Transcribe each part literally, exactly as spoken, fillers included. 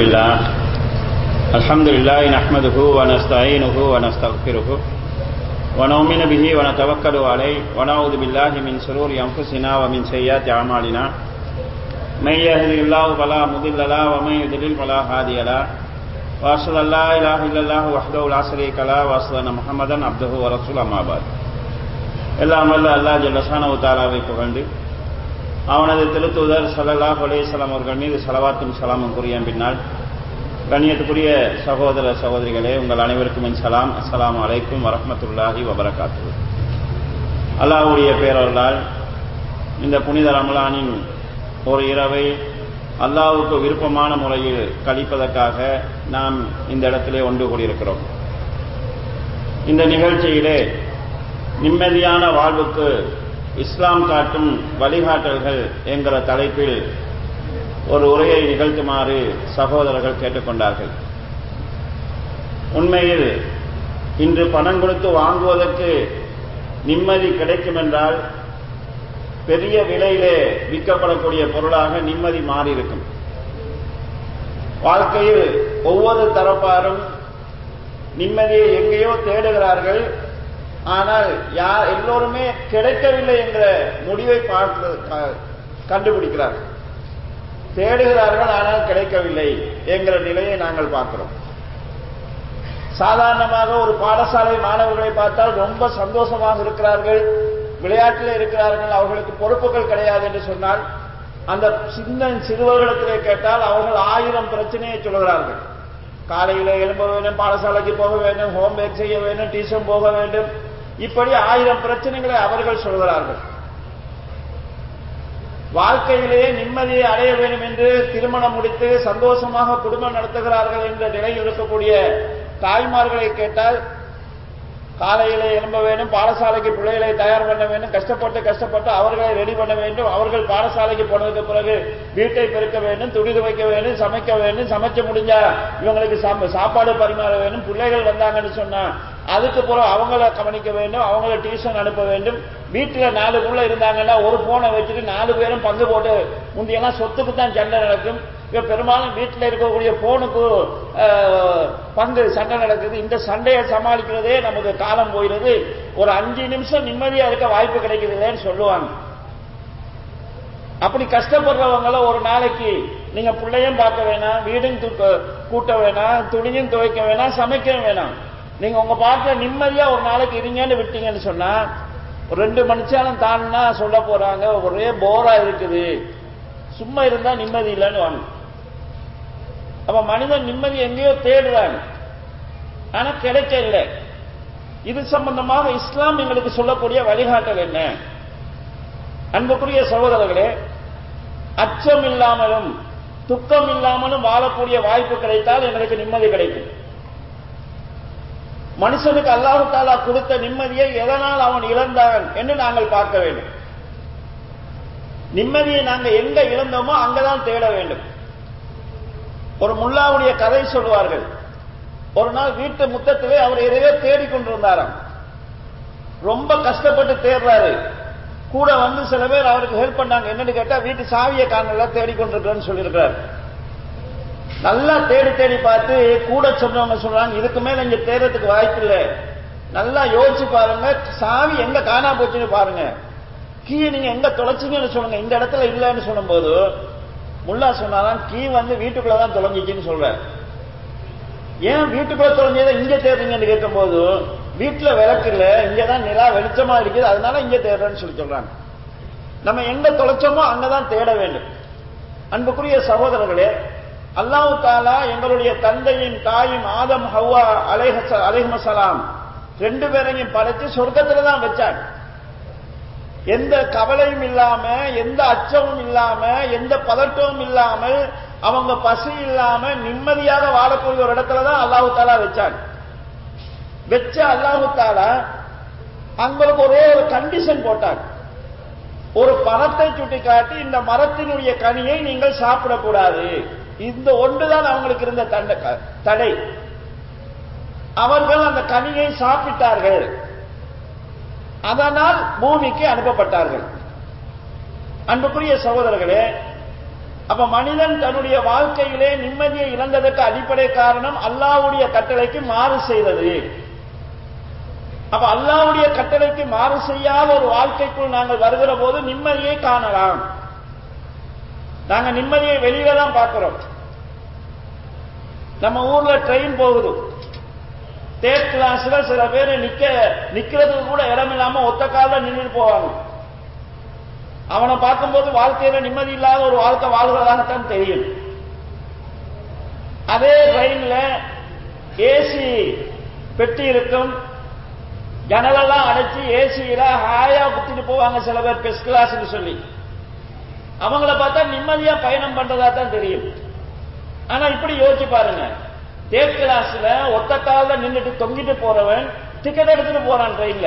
لله الحمد لله نحمده ونستعينه ونستغفره ونؤمن به ونتوكل عليه ونعوذ بالله من شرور أنفسنا ومن سيئات أعمالنا من يهده الله فلا مضل له ومن يضلل فلا هادي له وأشهد أن لا إله إلا الله وحده لا شريك له وأشهد أن محمدا عبده ورسوله أما بعد. எல்லாம் வல்ல அல்லாஹ் ஜல்ல ஷானஹு தஆலாவை புகழ்ந்து அவனது திருத்தூதர் ஸல்லல்லாஹு அலைஹி வஸல்லம் அவர்கள் மீது ஸலவாத்தும் ஸலாமும் கூறிய பின்னால், கண்ணியத்துக்குரிய சகோதர சகோதரிகளே, உங்கள் அனைவருக்கும் என் சலாம். அஸ்ஸலாமு அலைக்கும் வரஹ்மத்துல்லாஹி வபரகாத்துஹு. அல்லாஹ்வுடைய பேரருளால் இந்த புனித ரமலானின் ஒரு இரவை அல்லாஹ்வுக்கு விருப்பமான முறையில் கழிப்பதற்காக நாம் இந்த இடத்திலே ஒன்று கூடியிருக்கிறோம். இந்த நிகழ்ச்சியிலே நிம்மதியான வாழ்வுக்கு இஸ்லாம் காட்டும் வழிகாட்டல்கள் என்கிற தலைப்பில் ஒரு உரையை நிகழ்த்துமாறு சகோதரர்கள் கேட்டுக்கொண்டார்கள். உண்மையில் இன்று பணம் கொடுத்து வாங்குவதற்கு நிம்மதி கிடைக்கும் என்றால் பெரிய விலையிலே விற்கப்படக்கூடிய பொருளாக நிம்மதி மாறியிருக்கும். வாழ்க்கையில் ஒவ்வொரு தரப்பாரும் நிம்மதியை எங்கேயோ தேடுகிறார்கள். ஆனால் யார் எல்லோருமே கிடைக்கவில்லை என்ற முடிவை பார்த்து கண்டுபிடிக்கிறார்கள். தேடுகிறார்கள், ஆனால் கிடைக்கவில்லை என்கிற நிலையை நாங்கள் பார்க்கிறோம். சாதாரணமாக ஒரு பாடசாலை மாணவர்களை பார்த்தால் ரொம்ப சந்தோஷமாக இருக்கிறார்கள், விளையாட்டில் இருக்கிறார்கள், அவர்களுக்கு பொறுப்புகள் கிடையாது என்று சொன்னால், அந்த சின்ன சிறுவர்களிடத்திலே கேட்டால் அவர்கள் ஆயிரம் பிரச்சனையை சொல்கிறார்கள். காலையில் எழும்ப வேண்டும், பாடசாலைக்கு போக வேண்டும், ஹோம் ஒர்க் செய்ய வேண்டும், டியூஷன் போக வேண்டும், இப்படி ஆயிரம் பிரச்சனைகளை அவர்கள் சொல்கிறார்கள். வாழ்க்கையிலேயே நிம்மதியை அடைய வேண்டும் என்று திருமணம் முடித்து சந்தோஷமாக குடும்பம் நடத்துகிறார்கள் என்ற நிலையில் இருக்கக்கூடிய தாய்மார்களை கேட்டால், காலையிலே எழும்ப வேண்டும், பாடசாலைக்கு பிள்ளைகளை தயார் பண்ண வேண்டும், கஷ்டப்பட்டு கஷ்டப்பட்டு அவர்களை ரெடி பண்ண வேண்டும், அவர்கள் பாடசாலைக்கு போனதுக்கு பிறகு வீட்டை பெருக்க வேண்டும், துணி துவைக்க வேண்டும், சமைக்க வேண்டும், சமைச்சு முடிஞ்சா இவங்களுக்கு சாப்பாடு பரிமாற வேண்டும், பிள்ளைகள் வந்தாங்கன்னு சொன்னா அதுக்கு பிறகு அவங்கள கவனிக்க வேண்டும், அவங்கள டியூஷன் அனுப்ப வேண்டும். வீட்டில் நாலு புள்ள இருந்தாங்கன்னா ஒரு போனை வச்சுட்டு நாலு பேரும் பங்கு போட்டு, முந்தையெல்லாம் சொத்துக்கு தான் சண்டை நடக்கும், இப்ப பெரும்பாலும் வீட்டில் இருக்கக்கூடிய போனுக்கு பங்கு சண்டை நடக்குது. இந்த சண்டையை சமாளிக்கிறதே நமக்கு காலம் போயிடுது. ஒரு அஞ்சு நிமிஷம் நிம்மதியா இருக்க வாய்ப்பு கிடைக்குது இல்லைன்னு சொல்லுவாங்க. அப்படி கஷ்டப்படுறவங்கள ஒரு நாளைக்கு நீங்க பிள்ளையும் பார்க்க வேணாம், வீடும் கூட்ட வேணாம், துணியும் துவைக்க வேணாம், சமைக்க வேணாம், நீங்க உங்க பாட்டுல நிம்மதியா ஒரு நாளைக்கு இருங்கன்னு விட்டீங்கன்னு சொன்னா ஒரு ரெண்டு மணிச்சாலும் தான்னா சொல்ல போறாங்க, ஒரே போரா இருக்குது, சும்மா இருந்தா நிம்மதி இல்லைன்னு வாங்க. அப்ப மனிதன் நிம்மதி எங்கேயோ தேடுறாங்க, ஆனா கிடைக்க இல்லை. இது சம்பந்தமாக இஸ்லாம் எங்களுக்கு சொல்லக்கூடிய வழிகாட்டல் என்ன? அன்புக்குரிய சகோதரர்களே, அச்சம் இல்லாமலும் துக்கம் இல்லாமலும் வாழக்கூடிய வாய்ப்பு கிடைத்தால் எங்களுக்கு நிம்மதி கிடைக்கும். மனுஷனுக்கு அல்லாஹ் தஆலா கொடுத்த நிம்மதியை எதனால் அவன் இழந்தான் என்று நாங்கள் பார்க்க வேண்டும். நிம்மதியை நாங்கள் எங்க இழந்தோமோ அங்கதான் தேட வேண்டும். ஒரு முல்லாவுடைய கதை சொல்வார்கள். ஒரு நாள் வீட்டு முத்தத்திலே அவர் எதையோ தேடிக்கொண்டிருந்தாராம். ரொம்ப கஷ்டப்பட்டு தேடுறாரு. கூட வந்து சில பேர் அவருக்கு ஹெல்ப் பண்ணாங்க. என்னன்னு கேட்டா, வீட்டு சாவியை காணல, தேடிக்கொண்டிருக்கிறேன்னு சொல்லியிருக்கிறார். நல்லா தேடி தேடி பார்த்து கூட சொன்னவங்க சொல்றாங்க, இதுக்கு மேல இங்க தேடுறதுக்கு வாய்ப்பு இல்லை, நல்லா யோசிச்சு பாருங்க, சாவி எங்க காணா போச்சுன்னு பாருங்க, கீ நீங்க எங்க தொலைச்சிங்கன்னு சொல்லுங்க, இந்த இடத்துல இல்லைன்னு சொல்லும் போது முல்லா சொன்னாராம், கீ வந்து வீட்டுக்குள்ளதான் தொலைஞ்சிச்சுன்னு சொல்ற. ஏன் வீட்டுக்குள்ள தொலைஞ்சதை இங்க தேடுறீங்கன்னு கேட்கும் போது, வீட்டுல விளக்கு இல்ல, இங்கதான் நிலா வெளிச்சமா இருக்குது, அதனால இங்க தேடுறேன்னு சொல்லி சொல்றாங்க. நம்ம எங்க தொலைச்சோமோ அங்கதான் தேட வேண்டும். அன்புக்குரிய சகோதரர்களே, அல்லாஹ் தஆலா எங்களுடைய தந்தையும் தாயும் ஆதம் ஹவ்வா அலைஹிஸ்ஸலாம் ரெண்டு பேரையும் படைச்சு சொர்க்கத்துல தான் வச்சாங்க. எந்த கவலையும் இல்லாம, எந்த அச்சமும் இல்லாம, எந்த பதட்டமும் இல்லாமல், அவங்க பசி இல்லாம நிம்மதியாக வாழக்கூடிய ஒரு இடத்துல தான் அல்லாஹ் தஆலா வச்சாங்க. வச்ச அல்லாஹ் தஆலா அவங்களுக்கு ஒரே ஒரு கண்டிஷன் போட்டாங்க. ஒரு பழத்தை சுட்டி காட்டி, இந்த மரத்தினுடைய கனியை நீங்கள் சாப்பிடக்கூடாது, இந்த ஒன்றுதான் அவங்களுக்கு இருந்த தடை. அவர்கள் அந்த கனியை சாப்பிட்டார்கள், அதனால் பூமிக்கு அனுப்பப்பட்டார்கள். அன்புக்குரிய சகோதரர்களே, அப்ப மனிதன் தன்னுடைய வாழ்க்கையிலே நிம்மதியை இழந்ததற்கு அடிப்படை காரணம் அல்லாஹ்வுடைய கட்டளைக்கு மாறு செய்தது. அப்ப அல்லாஹ்வுடைய கட்டளைக்கு மாறு செய்யாத ஒரு வாழ்க்கைக்குள் நாங்கள் வருகிற போது நிம்மதியை காணலாம். நாங்க நிம்மதியை வெளியில தான் பார்க்கிறோம். நம்ம ஊர்ல ட்ரெயின் போகுது, தேர்ட் கிளாஸ்ல சில பேர் நிக்க நிக்கிறதுக்கு கூட இடம் இல்லாம ஒத்த கால நின்றுட்டு போவாங்க. அவனை பார்க்கும்போது வாழ்க்கையில நிம்மதி இல்லாத ஒரு வாழ்க்கை வாழ்கிறதாகத்தான் தெரியும். அதே ட்ரெயின்ல ஏசி பெட்டி இருக்கும், ஜனலெல்லாம் அடைச்சி ஏசியில ஹாயா குத்திட்டு போவாங்க சில பேர் பெஸ்ட் கிளாஸ்ன்னு சொல்லி. அவங்கள பார்த்தா நிம்மதியா பயணம் பண்றதா தான் தெரியும். ஆனா இப்படி யோசிச்சு பாருங்க, தேர்ட் கிளாஸ்ல ஒத்த கால நின்றுட்டு தொங்கிட்டு போறவன் டிக்கெட் எடுத்துட்டு போறான் ட்ரெயின்ல.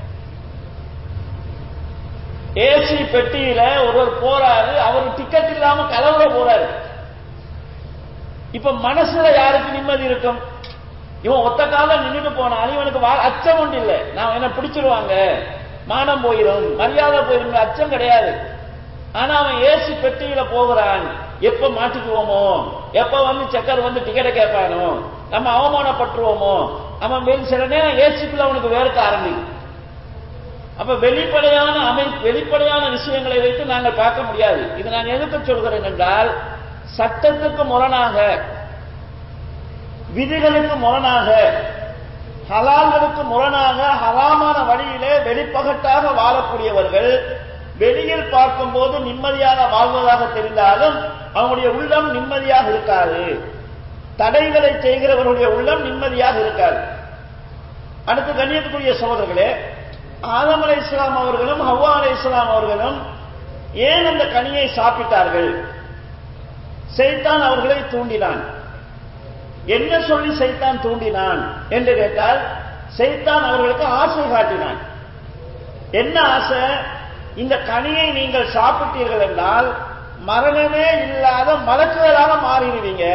ஏசி பெட்டியில ஒருவர் போறாரு, அவர் டிக்கெட் இல்லாம கலவுல போறாரு. இப்ப மனசுல யாருக்கு நிம்மதி இருக்கும்? இவன் ஒத்த கால நின்றுட்டு போனாலும் இவனுக்கு அச்சம் ஒன்று இல்லை, நான் என்ன பிடிச்சிருவாங்க, மானம் போயிடும், மரியாதை போயிடும், அச்சம் கிடையாது. ஆனா அவன் ஏசி பெட்டியில போகிறான், எப்ப மாட்டிக்குவோமோ, எப்ப வந்து செக்கர் வந்து டிக்கெட்டை கேட்பானோ, நம்ம அவமானப்பட்டுருவோமோ, அவன் மேல் சில நேரம் ஏசிக்குள்ள அவனுக்கு வேர்க்க ஆரம்பிக்கும். அப்ப வெளிப்படையான அமை வெளிப்படையான விஷயங்களை வைத்து நாங்கள் பார்க்க முடியாது. இது நான் எதுக்கு சொல்கிறேன் என்றால், சட்டத்துக்கு முரணாக, விதிகளுக்கு முரணாக, ஹலால்களுக்கு முரணாக, ஹராமான வழியிலே வெளிப்பகட்டாக வாழக்கூடியவர்கள் வெளியில் பார்க்கும் போது நிம்மதியாக வாழ்வதாக தெரிந்தாலும் அவங்களுடைய உள்ளம் நிம்மதியாக இருக்காது. தடைகளை செய்கிறவர்களுடைய உள்ளம் நிம்மதியாக இருக்காது. அடுத்து கண்ணியத்துக்குரிய சகோதரர்களே, ஆதம் அலைஹிஸ்ஸலாம் அவர்களும் ஹவ்வா அலைஹிஸ்ஸலாம் அவர்களும் ஏன் அந்த கனியை சாப்பிட்டார்கள்? சைத்தான் அவர்களை தூண்டினான். என்ன சொல்லி சைத்தான் தூண்டினான் என்று கேட்டால், சைத்தான் அவர்களுக்கு ஆசை காட்டினான். என்ன ஆசை? இந்த கனியை நீங்கள் சாப்பிட்டீர்கள் என்றால் மரணமே இல்லாத மலக்குகளாக மாறிடுவீங்க.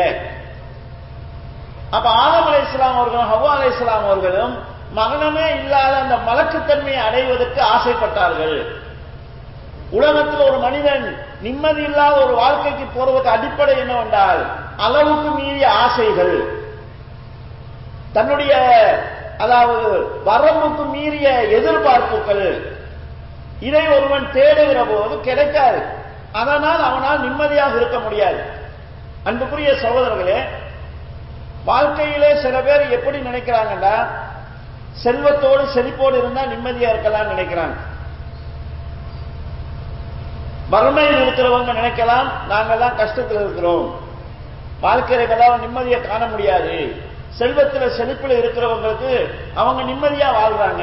அப்ப ஆதம் அலைஹிஸ்ஸலாம் அவர்களும் ஹவ்வா அலைஹிஸ்ஸலாம் அவர்களும் மரணமே இல்லாத அந்த மலக்குத்தன்மையை அடைவதற்கு ஆசைப்பட்டார்கள். உலகத்தில் ஒரு மனிதன் நிம்மதி இல்லாத ஒரு வாழ்க்கைக்கு போறதுக்கு அடிப்படை என்னவென்றால் அளவுக்கு மீறிய ஆசைகள், தன்னுடைய அதாவது வரம்புக்கு மீறிய எதிர்பார்ப்புகள். இதை ஒருவன் தேடுகிற போது கிடைக்காது, அதனால் அவனால் நிம்மதியாக இருக்க முடியாது. அன்புக்குரிய சகோதரர்களே, வாழ்க்கையிலே சில பேர் எப்படி நினைக்கிறாங்கன்னா, செல்வத்தோடு செழிப்போடு இருந்தா நிம்மதியா இருக்கலாம் நினைக்கிறாங்க. வறுமையில் இருக்கிறவங்க நினைக்கலாம், நாங்கெல்லாம் கஷ்டத்தில் இருக்கிறோம், வாழ்க்கையில நிம்மதியை காண முடியாது. செல்வத்தில் செழிப்பில் இருக்கிறவங்களுக்கு அவங்க நிம்மதியா வாழ்றாங்க.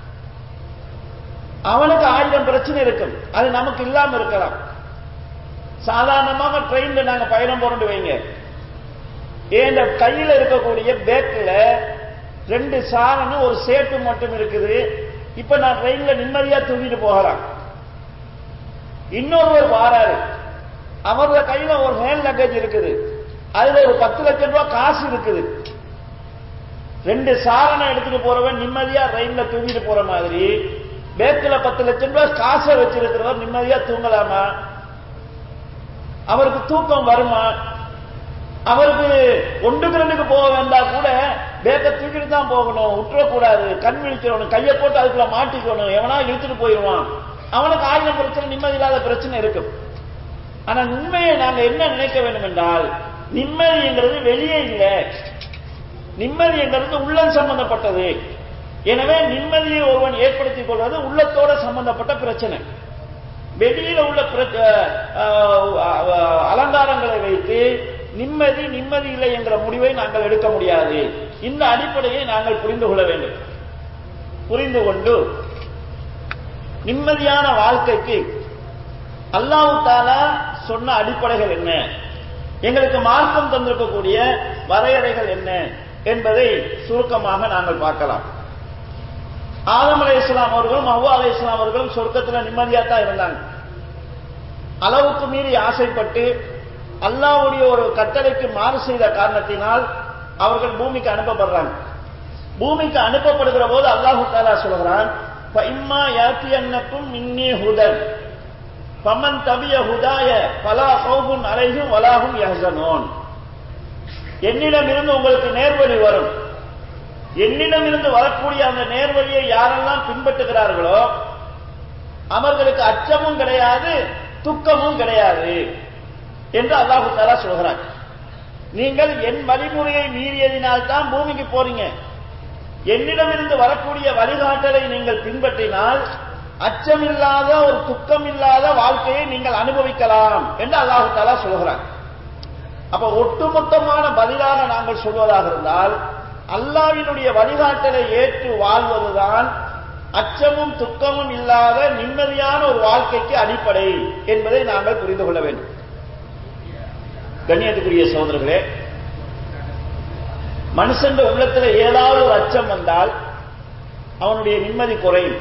அவனுக்கு ஆயிரம் பிரச்சனை இருக்கும், அது நமக்கு இல்லாம இருக்கலாம். சாதாரணமாக ட்ரெயின்ல நாங்க பயணம் போறோம்னு வைங்க, ஏன் கையில இருக்கக்கூடிய பேக்ல ரெண்டு சாரனு ஒரு சேட்டு மட்டும் இருக்குது. இப்ப நான் ட்ரெயின்ல நிம்மதியா தூக்கிட்டு போகலாம். இன்னொருவர் வாராரு, அவரோட கையில ஒரு ஹேண்ட் லக்கேஜ் இருக்குது, அதுல ஒரு பத்து லட்சம் ரூபாய் காசு இருக்குது. ரெண்டு சாரனை எடுத்துட்டு போறவன் நிம்மதியா ட்ரெயின்ல தூக்கிட்டு போற மாதிரி, பேக்கில பத்து லட்சம் ரூபாய் காசை வச்சிருக்கிறவர் நிம்மதியா தூங்கலாமா? அவருக்கு தூக்கம் வருமா? அவருக்கு ஒன்றுக்கு ரெண்டுக்கு போக வேண்டாம் கூட பேக்கை தூக்கிட்டு தான் போகணும், விட்டுறக்கூடாது, கண் விழிச்சிடணும், கையை போட்டு அதுக்குள்ள மாட்டிக்கணும், எவனா இழுத்துட்டு போயிடுவான். அவனுக்கு ஆயிரம் பிரச்சனை, நிம்மதி இல்லாத பிரச்சனை இருக்கும். ஆனா உண்மையை நாங்க என்ன நினைக்க வேண்டும் என்றால், நிம்மதிங்கிறது வெளியே இல்லை, நிம்மதிங்கிறது உள்ளம் சம்பந்தப்பட்டது. எனவே நிம்மதியை ஒருவன் ஏற்படுத்திக் கொள்வது உள்ளத்தோட சம்பந்தப்பட்ட பிரச்சனை. வெளியில உள்ள அலங்காரங்களை வைத்து நிம்மதி நிம்மதி இல்லை என்கிற முடிவை நாங்கள் எடுக்க முடியாது. இந்த அடிப்படையை நாங்கள் புரிந்து கொள்ள வேண்டும். புரிந்து கொண்டு நிம்மதியான வாழ்க்கைக்கு அல்லாஹ் தஆலா சொன்ன அடிப்படைகள் என்ன, எங்களுக்கு மார்க்கம் தந்திருக்கக்கூடிய வரையறைகள் என்ன என்பதை சுருக்கமாக நாங்கள் பார்க்கலாம். ஆதம் அலைஹிஸ்ஸலாம் அவர்களும் ஹவ்வா அலைஹிஸ்ஸலாம் அவர்களும் சொர்க்கத்தில் நிம்மதியா தான் இருந்தாங்க. அளவுக்கு மீறி ஆசைப்பட்டு அல்லாஹ்வுடைய ஒரு கட்டளைக்கு மாறு செய்த காரணத்தினால் அவர்கள் பூமிக்கு அனுப்பப்படுறாங்க. பூமிக்கு அனுப்பப்படுகிற போது அல்லாஹ் தஆலா சொல்கிறான், ஃபஇம்மா யாத்தியன்னக்கும் மின்னி ஹுதன், ஃபமன் தபிய ஹுதாய ஃபலா கௌஃபுன் அலைஹிம் வலா ஹும் யஹ்ஸனூன். என்னிடமிருந்து உங்களுக்கு நேர்வழி வரும். என்னிடமிருந்து வரக்கூடிய அந்த நேர்வழியை யாரெல்லாம் பின்பற்றுகிறார்களோ அவர்களுக்கு அச்சமும் கிடையாது, துக்கமும் கிடையாது என்று அல்லாஹ் தஆலா சொல்கிறார். நீங்கள் என் வழிமுறையை மீறியதினால் தான் பூமிக்கு போறீங்க. என்னிடமிருந்து வரக்கூடிய வழிகாட்டலை நீங்கள் பின்பற்றினால் அச்சமில்லாத ஒரு துக்கம் இல்லாத வாழ்க்கையை நீங்கள் அனுபவிக்கலாம் என்று அல்லாஹ் தஆலா சொல்கிறார். அப்ப ஒட்டுமொத்தமான பதிலாக நாங்கள் சொல்வதாக இருந்தால் அல்லாஹ்வினுடைய வழிகாட்டலை ஏற்று வாழ்வதுதான் அச்சமும் துக்கமும் இல்லாத நிம்மதியான ஒரு வாழ்க்கைக்கு அடிப்படை என்பதை நாங்கள் புரிந்து கொள்ள வேண்டும். கண்ணியத்துக்குரிய சகோதரர்களே, மனுஷன் உள்ளத்தில் ஏதாவது ஒரு அச்சம் வந்தால் அவனுடைய நிம்மதி குறையும்.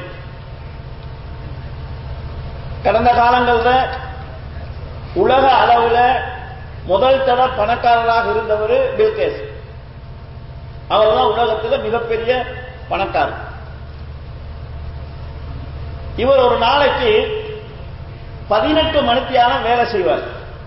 கடந்த காலங்களில் உலக அளவில் முதல் தர பணக்காரராக இருந்தவர் பில்கேட்ஸ். அவர் தான் உலகத்தில் மிகப்பெரிய பணக்காரர். இவர் ஒரு நாளைக்கு பதினெட்டு மணித்தியாலம் வேலை செய்வார்.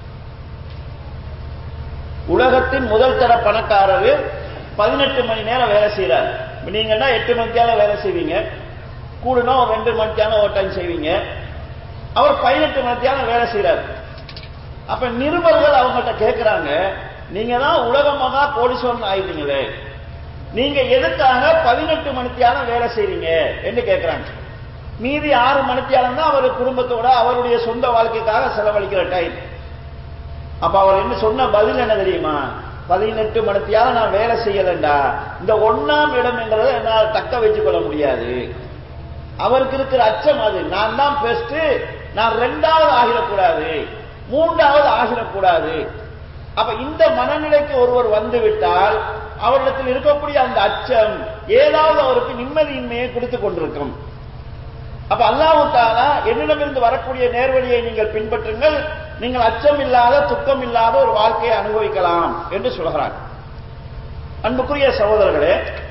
உலகத்தின் முதல் தர பணக்காரர் பதினெட்டு மணி நேரம் வேலை செய்யறார். நீங்கன்னா எட்டு மணித்தியாலம் வேலை செய்வீங்க, கூடுனா ஒரு ரெண்டு மணித்தியாலம் ஒரு டைம் செய்வீங்க. அவர் பதினெட்டு மணித்தியாலம் வேலை செய்யறார். அப்ப நிருபர்கள் அவங்கள்ட்ட கேட்கிறாங்க, நீங்க தான் உலக மகா கோடீஸ்வரன் ஆயிட்டீங்களே, நீங்க எதுக்காக பதினெட்டு மணித்தியாலம் வேலை செய்றீங்க என்று கேட்கிறாங்க. மீதி ஆறு மணித்தியாலம் தான் அவர் குடும்பத்தோட அவருடைய சொந்த வாழ்க்கைக்காக செலவழிக்கிற டைம். அப்ப அவர் என்ன சொன்ன பதில் என்ன தெரியுமா? பதினெட்டு மணித்தியாலம் நான் வேலை செய்யலண்டா இந்த ஒன்னாம் இடம் என்கிறத என்னால் தக்க வச்சுக் கொள்ள முடியாது. அவருக்கு இருக்கிற அச்சம் அது, நான் தான் பெஸ்ட், நான் ரெண்டாவது ஆகிடக்கூடாது, மூன்றாவது ஆகிடக்கூடாது. அப்ப இந்த மனநிலைக்கு ஒருவர் வந்துவிட்டால் அவரிடத்தில் இருக்கக்கூடிய அந்த அச்சம் ஏதாவது அவருக்கு நிம்மதியின்மையை கொடுத்து கொண்டிருக்கும். அப்ப அல்லாஹ் தஆலா என்னிடமிருந்து வரக்கூடிய நேர்வழியை நீங்கள் பின்பற்றுங்கள், நீங்கள் அச்சம் இல்லாத துக்கம் இல்லாத ஒரு வாழ்க்கையை அனுபவிக்கலாம் என்று சொல்கிறார். அன்புக்குரிய சகோதரர்களே,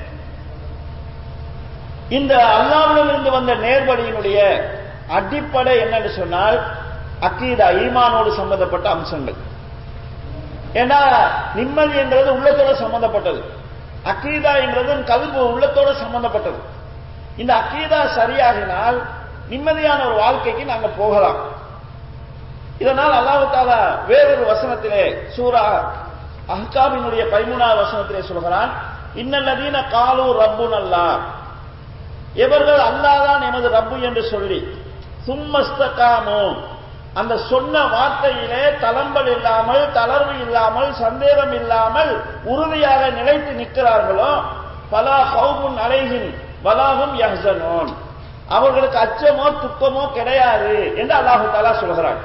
இந்த அல்லாஹ்விடமிருந்து வந்த நேர்வழியினுடைய அடிப்படை என்னன்னு சொன்னால் அக்கீதா, ஈமானோடு சம்பந்தப்பட்ட அம்சங்கள். ஏன்னா நிம்மதி என்றது உள்ளத்தோட சம்பந்தப்பட்டது, அக்கீதா என்றது கல்பு உள்ளத்தோட சம்பந்தப்பட்டது. இந்த அக்கீதா சரியாகினால் நிம்மதியான ஒரு வாழ்க்கைக்கு நாங்க போகலாம். இதனால் அல்லாஹ் தஆலா வேறொரு வசனத்திலே சூரா அஹ்காபினுடைய பதிமூன்றாவது வசனத்திலே சொல்கிறான், இன்னல்லதீன காலு ரப்புனல்லாஹ், எவர்கள் அல்லாஹ் தான் எமது ரப்பு என்று சொல்லி சும்மஸ்தகாமு, அந்த சொன்ன வார்த்தையிலே தளம்பல் இல்லாமல் தளர்வு இல்லாமல் சந்தேகம் இல்லாமல் உறுதியாக நிலைத்து நிற்கிறார்களோ ஃபலா கௌஃபுன் அலைஹிம் வலா ஹும் யஹ்ஸனூன், அவர்களுக்கு அச்சமோ துக்கமோ கிடையாது என்று அல்லாஹ் தஆலா சொல்கிறார்.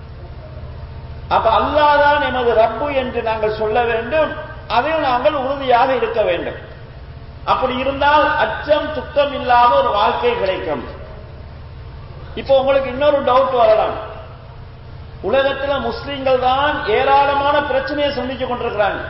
அப்ப அல்லாஹ் தான் எமது ரப்பு என்று நாங்கள் சொல்ல வேண்டும், அதில் நாங்கள் உறுதியாக இருக்க வேண்டும். அப்படி இருந்தால் அச்சம் துக்கம் இல்லாத ஒரு வாழ்க்கை கிடைக்கும். இப்போ உங்களுக்கு இன்னொரு டவுட் வரலாம், உலகத்தில் முஸ்லிம்கள் தான் ஏராளமான பிரச்சனையை சந்திச்சு கொண்டிருக்கிறாங்க,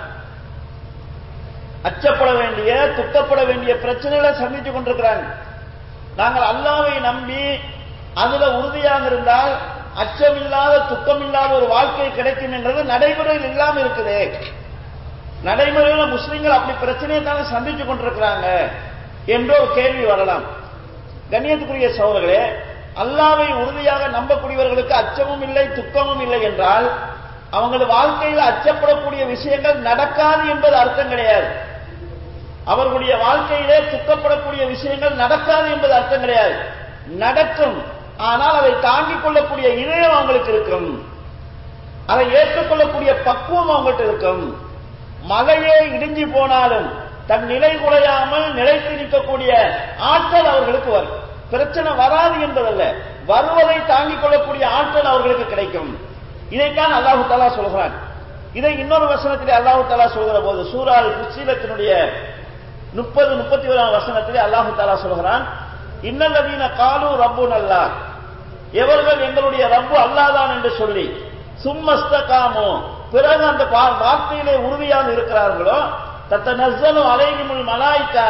அச்சப்பட வேண்டிய துக்கப்பட வேண்டிய பிரச்சனைகளை சந்திச்சு கொண்டிருக்கிறாங்க. நாங்கள் அல்லாஹ்வை நம்பி அதுல உறுதியாக இருந்தால் அச்சம் இல்லாத துக்கம் இல்லாத ஒரு வாழ்க்கை கிடைக்கும் என்றது நடைமுறையில் இல்லாம இருக்குது. நடைமுறையில் முஸ்லிம்கள் அப்படி பிரச்சனையை தானே சந்திச்சு கொண்டிருக்கிறாங்க என்ற ஒரு கேள்வி வரலாம். கண்ணியத்துக்குரிய சகோதரர்களே, அல்லாஹ்வை உறுதியாக நம்பக்கூடியவர்களுக்கு அச்சமும் இல்லை துக்கமும் இல்லை என்றால் அவங்களது வாழ்க்கையில் அச்சப்படக்கூடிய விஷயங்கள் நடக்காது என்பது அர்த்தம் கிடையாது. அவர்களுடைய வாழ்க்கையிலே துக்கப்படக்கூடிய விஷயங்கள் நடக்காது என்பது அர்த்தம் கிடையாது. நடக்கும், ஆனால் அதை தாங்கிக் கொள்ளக்கூடிய இதயம் அவங்களுக்கு இருக்கும், அதை ஏற்றுக்கொள்ளக்கூடிய பக்குவம் அவங்கள்ட்ட இருக்கும். மலையே இடிஞ்சு போனாலும் தன் நிலை குலையாமல் நிலைத்து நிற்கக்கூடிய ஆற்றல் அவர்களுக்கு வரும். பிரச்சனை வராது என்பதல்ல, வருவதை தாங்கிக் கொள்ளக்கூடிய ஆற்றல் அவர்களுக்கு கிடைக்கும். இதைத்தான் அல்லாஹு தஆலா சொல்கிறான். இதை இன்னொரு வசனத்திலே அல்லாஹு தஆலா சொல்கிற போது சூரா அல்-ஃபுஸ்ஸிலத்தினுடைய முப்பது முப்பத்தி ஓராம் வசனத்திலே அல்லாஹு தஆலா சொல்கிறான், இன்னல்லதீன காலு ரப்புனல்லாஹ், எவர்கள் எங்களுடைய ரப்பு அல்லாஹ் தான் என்று சொல்லி சும்மஸ்தகாமு, பிறகு அந்த வார்த்தையிலே உறுதியாக இருக்கிறார்களோ தத்தனஸ்ஸலு அலைஹிமுல் மலாயிகா,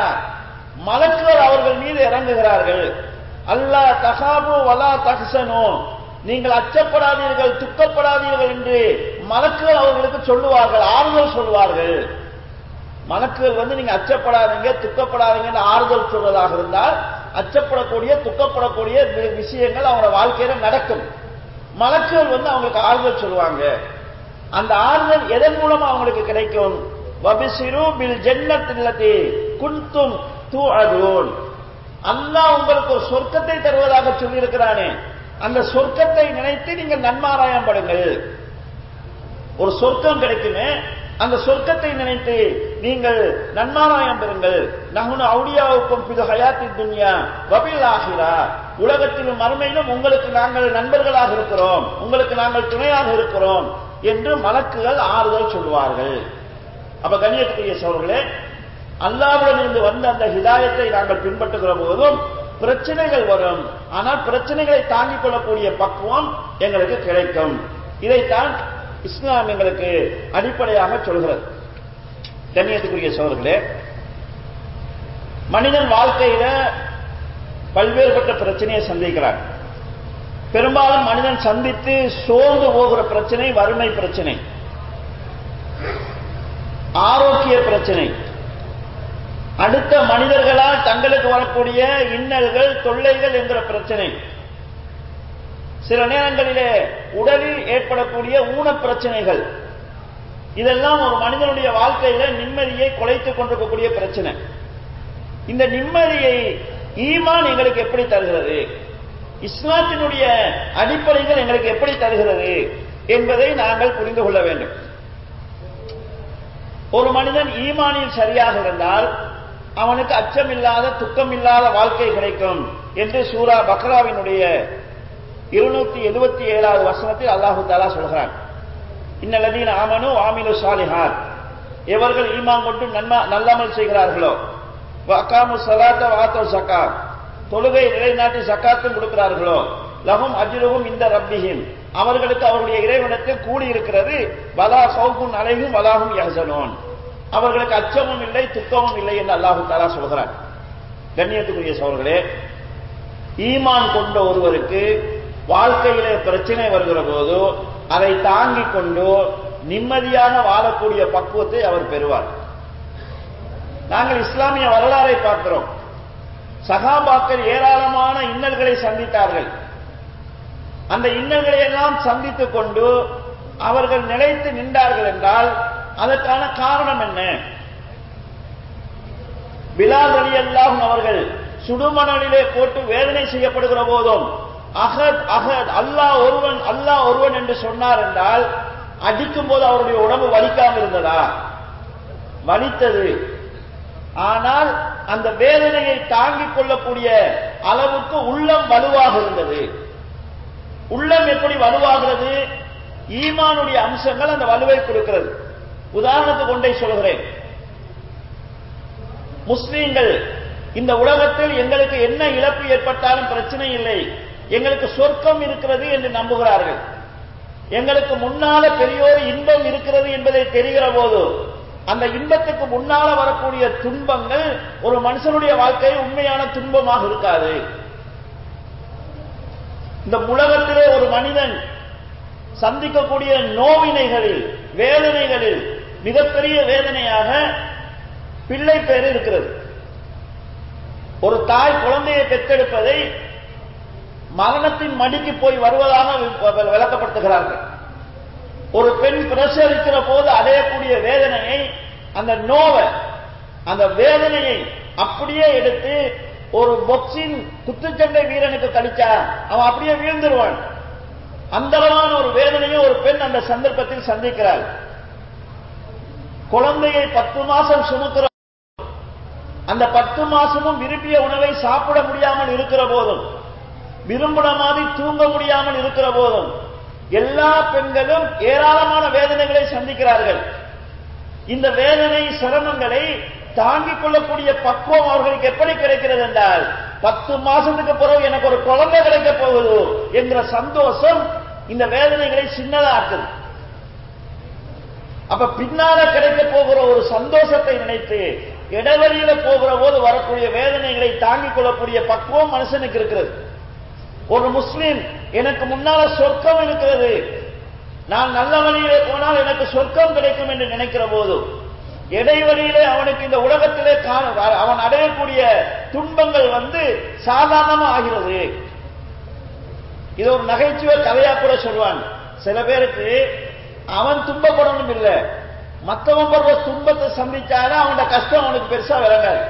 மலக்குகள் அவர்கள் மீது இறங்குகிறார்கள். அல்லா தகாபு வலா தஹ்சனு, நீங்கள் அச்சப்படாதீர்கள், துக்கப்படாதீர்கள் என்று மலக்குகள் அவர்களுக்கு சொல்லுவார்கள், ஆறுதல் சொல்வார்கள். மலக்குகள் வந்து நீங்க அச்சப்படாதீங்க, துக்கப்படாதீங்கன்னு ஆறுதல் சொல்வதாக இருந்தால் அச்சப்படக்கூடிய துக்கப்படக்கூடிய விஷயங்கள் அவங்க வாழ்க்கையில நடக்கும். மலக்குகள் வந்து அவங்களுக்கு ஆறுதல் சொல்லுவாங்க. அந்த ஆறுதல் எதன் மூலம் அவங்களுக்கு கிடைக்கும்? வபிசிரு பில் ஜன்னத்தில்லதி குன்தும் துஅதுன். அல்லாஹ் உங்களுக்கு ஒரு சொர்க்கத்தை தருவதாக சொல்லி இருக்கிறானே, அந்த சொர்க்கத்தை நினைத்து நீங்கள் நன்மாராயம் படுங்கள். ஒரு சொர்க்கம் கிடைக்குமே, அந்த சொர்க்கத்தை நினைத்து நீங்கள் நன்மாராயம் பெறுங்கள். நஹ்னு அவுலியாவுக்கும் ஃபில் ஹயாத்தித் துன்யா வபில் ஆஹிரா. உலகத்திலும் மறுமையிலும் உங்களுக்கு நாங்கள் நண்பர்களாக இருக்கிறோம், உங்களுக்கு நாங்கள் துணையாக இருக்கிறோம் என்று மலக்குகள் ஆறுதல் சொல்வார்கள். அப்ப கண்ணியத்துக்குரிய சகோதரர்களே, அல்லாஹ்விடமிருந்து வந்த அந்த ஹிதாயத்தை நாங்கள் பின்பற்றுகிற போதும் பிரச்சனைகள் வரும். ஆனால் பிரச்சனைகளை தாங்கிக் கொள்ளக்கூடிய பக்குவம் எங்களுக்கு கிடைக்கும். இதைத்தான் இஸ்லாம் எங்களுக்கு அடிப்படையாக சொல்கிறது. கண்ணியத்துக்குரிய சகோதரர்களே, மனிதன் வாழ்க்கையில பல்வேறுபட்ட பிரச்சனையை சந்திக்கிறான். பெரும்பாலும் மனிதன் சந்தித்து சோர்ந்து போகிற பிரச்சனை வறுமை பிரச்சனை, ஆரோக்கிய பிரச்சனை, அடுத்த மனிதர்களால் தங்களுக்கு வரக்கூடிய இன்னல்கள் தொல்லைகள் என்கிற பிரச்சனை, சில நேரங்களிலே உடலில் ஏற்படக்கூடிய ஊன பிரச்சனைகள், இதெல்லாம் ஒரு மனிதனுடைய வாழ்க்கையில நிம்மதியை குலைத்துக் கொண்டிருக்கக்கூடிய பிரச்சனை. இந்த நிம்மதியை ஈமான் எங்களுக்கு எப்படி தருகிறது, இஸ்லாத்தினுடைய அடிப்படைகள் எங்களுக்கு எப்படி தருகிறது என்பதை நாங்கள் புரிந்து கொள்ள வேண்டும். ஒரு மனிதன் ஈமானில் சரியாக இருந்தால் அவனுக்கு அச்சமில்லாத துக்கமில்லாத வாழ்க்கை கிடைக்கும் என்று சூரா பக்ராவினுடைய இருநூத்தி எழுபத்தி ஏழாவது வசனத்தில் அல்லாஹு தஆலா சொல்கிறான். இன்னல்லதீன ஆமனு வஅமிலு ஸாலிஹாத், எவர்கள் ஈமான் கொண்டு நல்லமல் செய்கிறார்களோ, வஅகாமு ஸலாத்த வஆத்து ஸகாத், தொழுகை நிலைநாட்டி ஸகாத்தும் கொடுக்கிறார்களோ, லஹும் அஜ்ருஹும் இன்த ரப்பிஹிம், அவர்களுக்கு அவருடைய இறைவனிடத்தில் கூலி இருக்கிறது, வலா ஸௌஃபுன் அலைஹிம் வலாஹும் யஹ்ஸனூன், அவர்களுக்கு அச்சமும் இல்லை துக்கமும் இல்லை என்று அல்லாஹு தஆலா சொல்கிறான். கண்ணியத்துக்குரிய சகோதரர்களே, ஈமான் கொண்ட ஒருவருக்கு வாழ்க்கையிலே பிரச்சனை வருகிற போது அதை தாங்கிக் கொண்டு நிம்மதியாக வாழக்கூடிய பக்குவத்தை அவர் பெறுவார். நாங்கள் இஸ்லாமிய வரலாறை பார்க்கிறோம். சஹாபாக்கள் ஏராளமான இன்னல்களை சந்தித்தார்கள். அந்த இன்னல்களை எல்லாம் சந்தித்துக் கொண்டு அவர்கள் நிலைத்து நின்றார்கள் என்றால் அதற்கான காரணம் என்ன? பிலால் ரலியல்லாஹு அவர்கள் சுடுமணலிலே போட்டு வேதனை செய்யப்படுகிற போதும் அஹத் அஹத் அல்லாஹ் ஒருவன் அல்லாஹ் ஒருவன் என்று சொன்னார் என்றால் அடிக்கும் போது அவருடைய உடம்பு வலிக்காமல் இருந்ததா? வலித்தது. ஆனால் அந்த வேதனையை தாங்கிக் கொள்ளக்கூடிய அளவுக்கு உள்ளம் வலுவாக இருந்தது. உள்ளம் எப்படி வலுவாகிறது? ஈமானுடைய அம்சங்கள் அந்த வலுவை கொடுக்கிறது. உதாரணத்துக்கு ஒன்றை சொல்கிறேன். முஸ்லீம்கள் இந்த உலகத்தில் எங்களுக்கு என்ன இழப்பு ஏற்பட்டாலும் பிரச்சனை இல்லை, எங்களுக்கு சொர்க்கம் இருக்கிறது என்று நம்புகிறார்கள். எங்களுக்கு முன்னால பெரியோர் இன்பம் இருக்கிறது என்பதை தெரிகிற போது அந்த இன்பத்துக்கு முன்னால வரக்கூடிய துன்பங்கள் ஒரு மனுஷனுடைய வாழ்க்கையில் உண்மையான துன்பமாக இருக்காது. இந்த உலகத்திலே ஒரு மனிதன் சந்திக்கக்கூடிய நோவினைகளில் வேதனைகளில் மிகப்பெரிய வேதனையாக பிள்ளை பேறு இருக்கிறது. ஒரு தாய் குழந்தையை பெற்றெடுப்பதை மரணத்தின் மடிக்கு போய் வருவதாக விளக்கப்படுத்துகிறார்கள். ஒரு பெண் பிரசவிக்கிற போது அடையக்கூடிய வேதனையை, அந்த நோவை, அந்த வேதனையை அப்படியே எடுத்து ஒரு பொக்சிங் குத்துச்சண்டை வீரனுக்கு கழிச்சா அவன் அப்படியே வீழ்ந்துருவான். அந்த அளவான ஒரு வேதனையை ஒரு பெண் அந்த சந்தர்ப்பத்தில் சந்திக்கிறாள். குழந்தையை பத்து மாசம் சுமக்கிற அந்த பத்து மாசமும் விரும்பிய உணவை சாப்பிட முடியாமல் இருக்கிற போதும், விரும்பின மாதிரி தூங்க முடியாமல் இருக்கிற போதும் எல்லா பெண்களும் ஏராளமான வேதனைகளை சந்திக்கிறார்கள். இந்த வேதனை சிரமங்களை தாங்கிக் கொள்ளக்கூடிய பக்குவம் அவர்களுக்கு எப்படி கிடைக்கிறது என்றால், பத்து மாசத்துக்கு பிறகு எனக்கு ஒரு குழந்தை கிடைக்க போகுது என்கிற சந்தோஷம் இந்த வேதனைகளை சின்னதாக்குது. அப்ப பின்னால கிடைக்க போகிற ஒரு சந்தோஷத்தை நினைத்து இடைவெளியில போகிற போது வரக்கூடிய வேதனைகளை தாங்கிக் கொள்ளக்கூடிய பக்குவம் மனுஷனுக்கு இருக்கிறது. ஒரு முஸ்லிம் எனக்கு முன்னால சொர்க்கம் இருக்கிறது, நான் நல்ல வழியிலே போனால் எனக்கு சொர்க்கம் கிடைக்கும் என்று நினைக்கிற போது இடைவெளியிலே அவனுக்கு இந்த உலகத்திலே அவன் அடையக்கூடிய துன்பங்கள் வந்து சாதாரணமா ஆகிறது. இது ஒரு நகைச்சுவை கதையா கூட சொல்லுவாங்க. சில பேருக்கு அவன் துன்பப்படணும் இல்லை, மற்றவன் படுற துன்பத்தை சந்திச்சாலும் அவனோட கஷ்டம் அவனுக்கு பெருசா விளங்காது.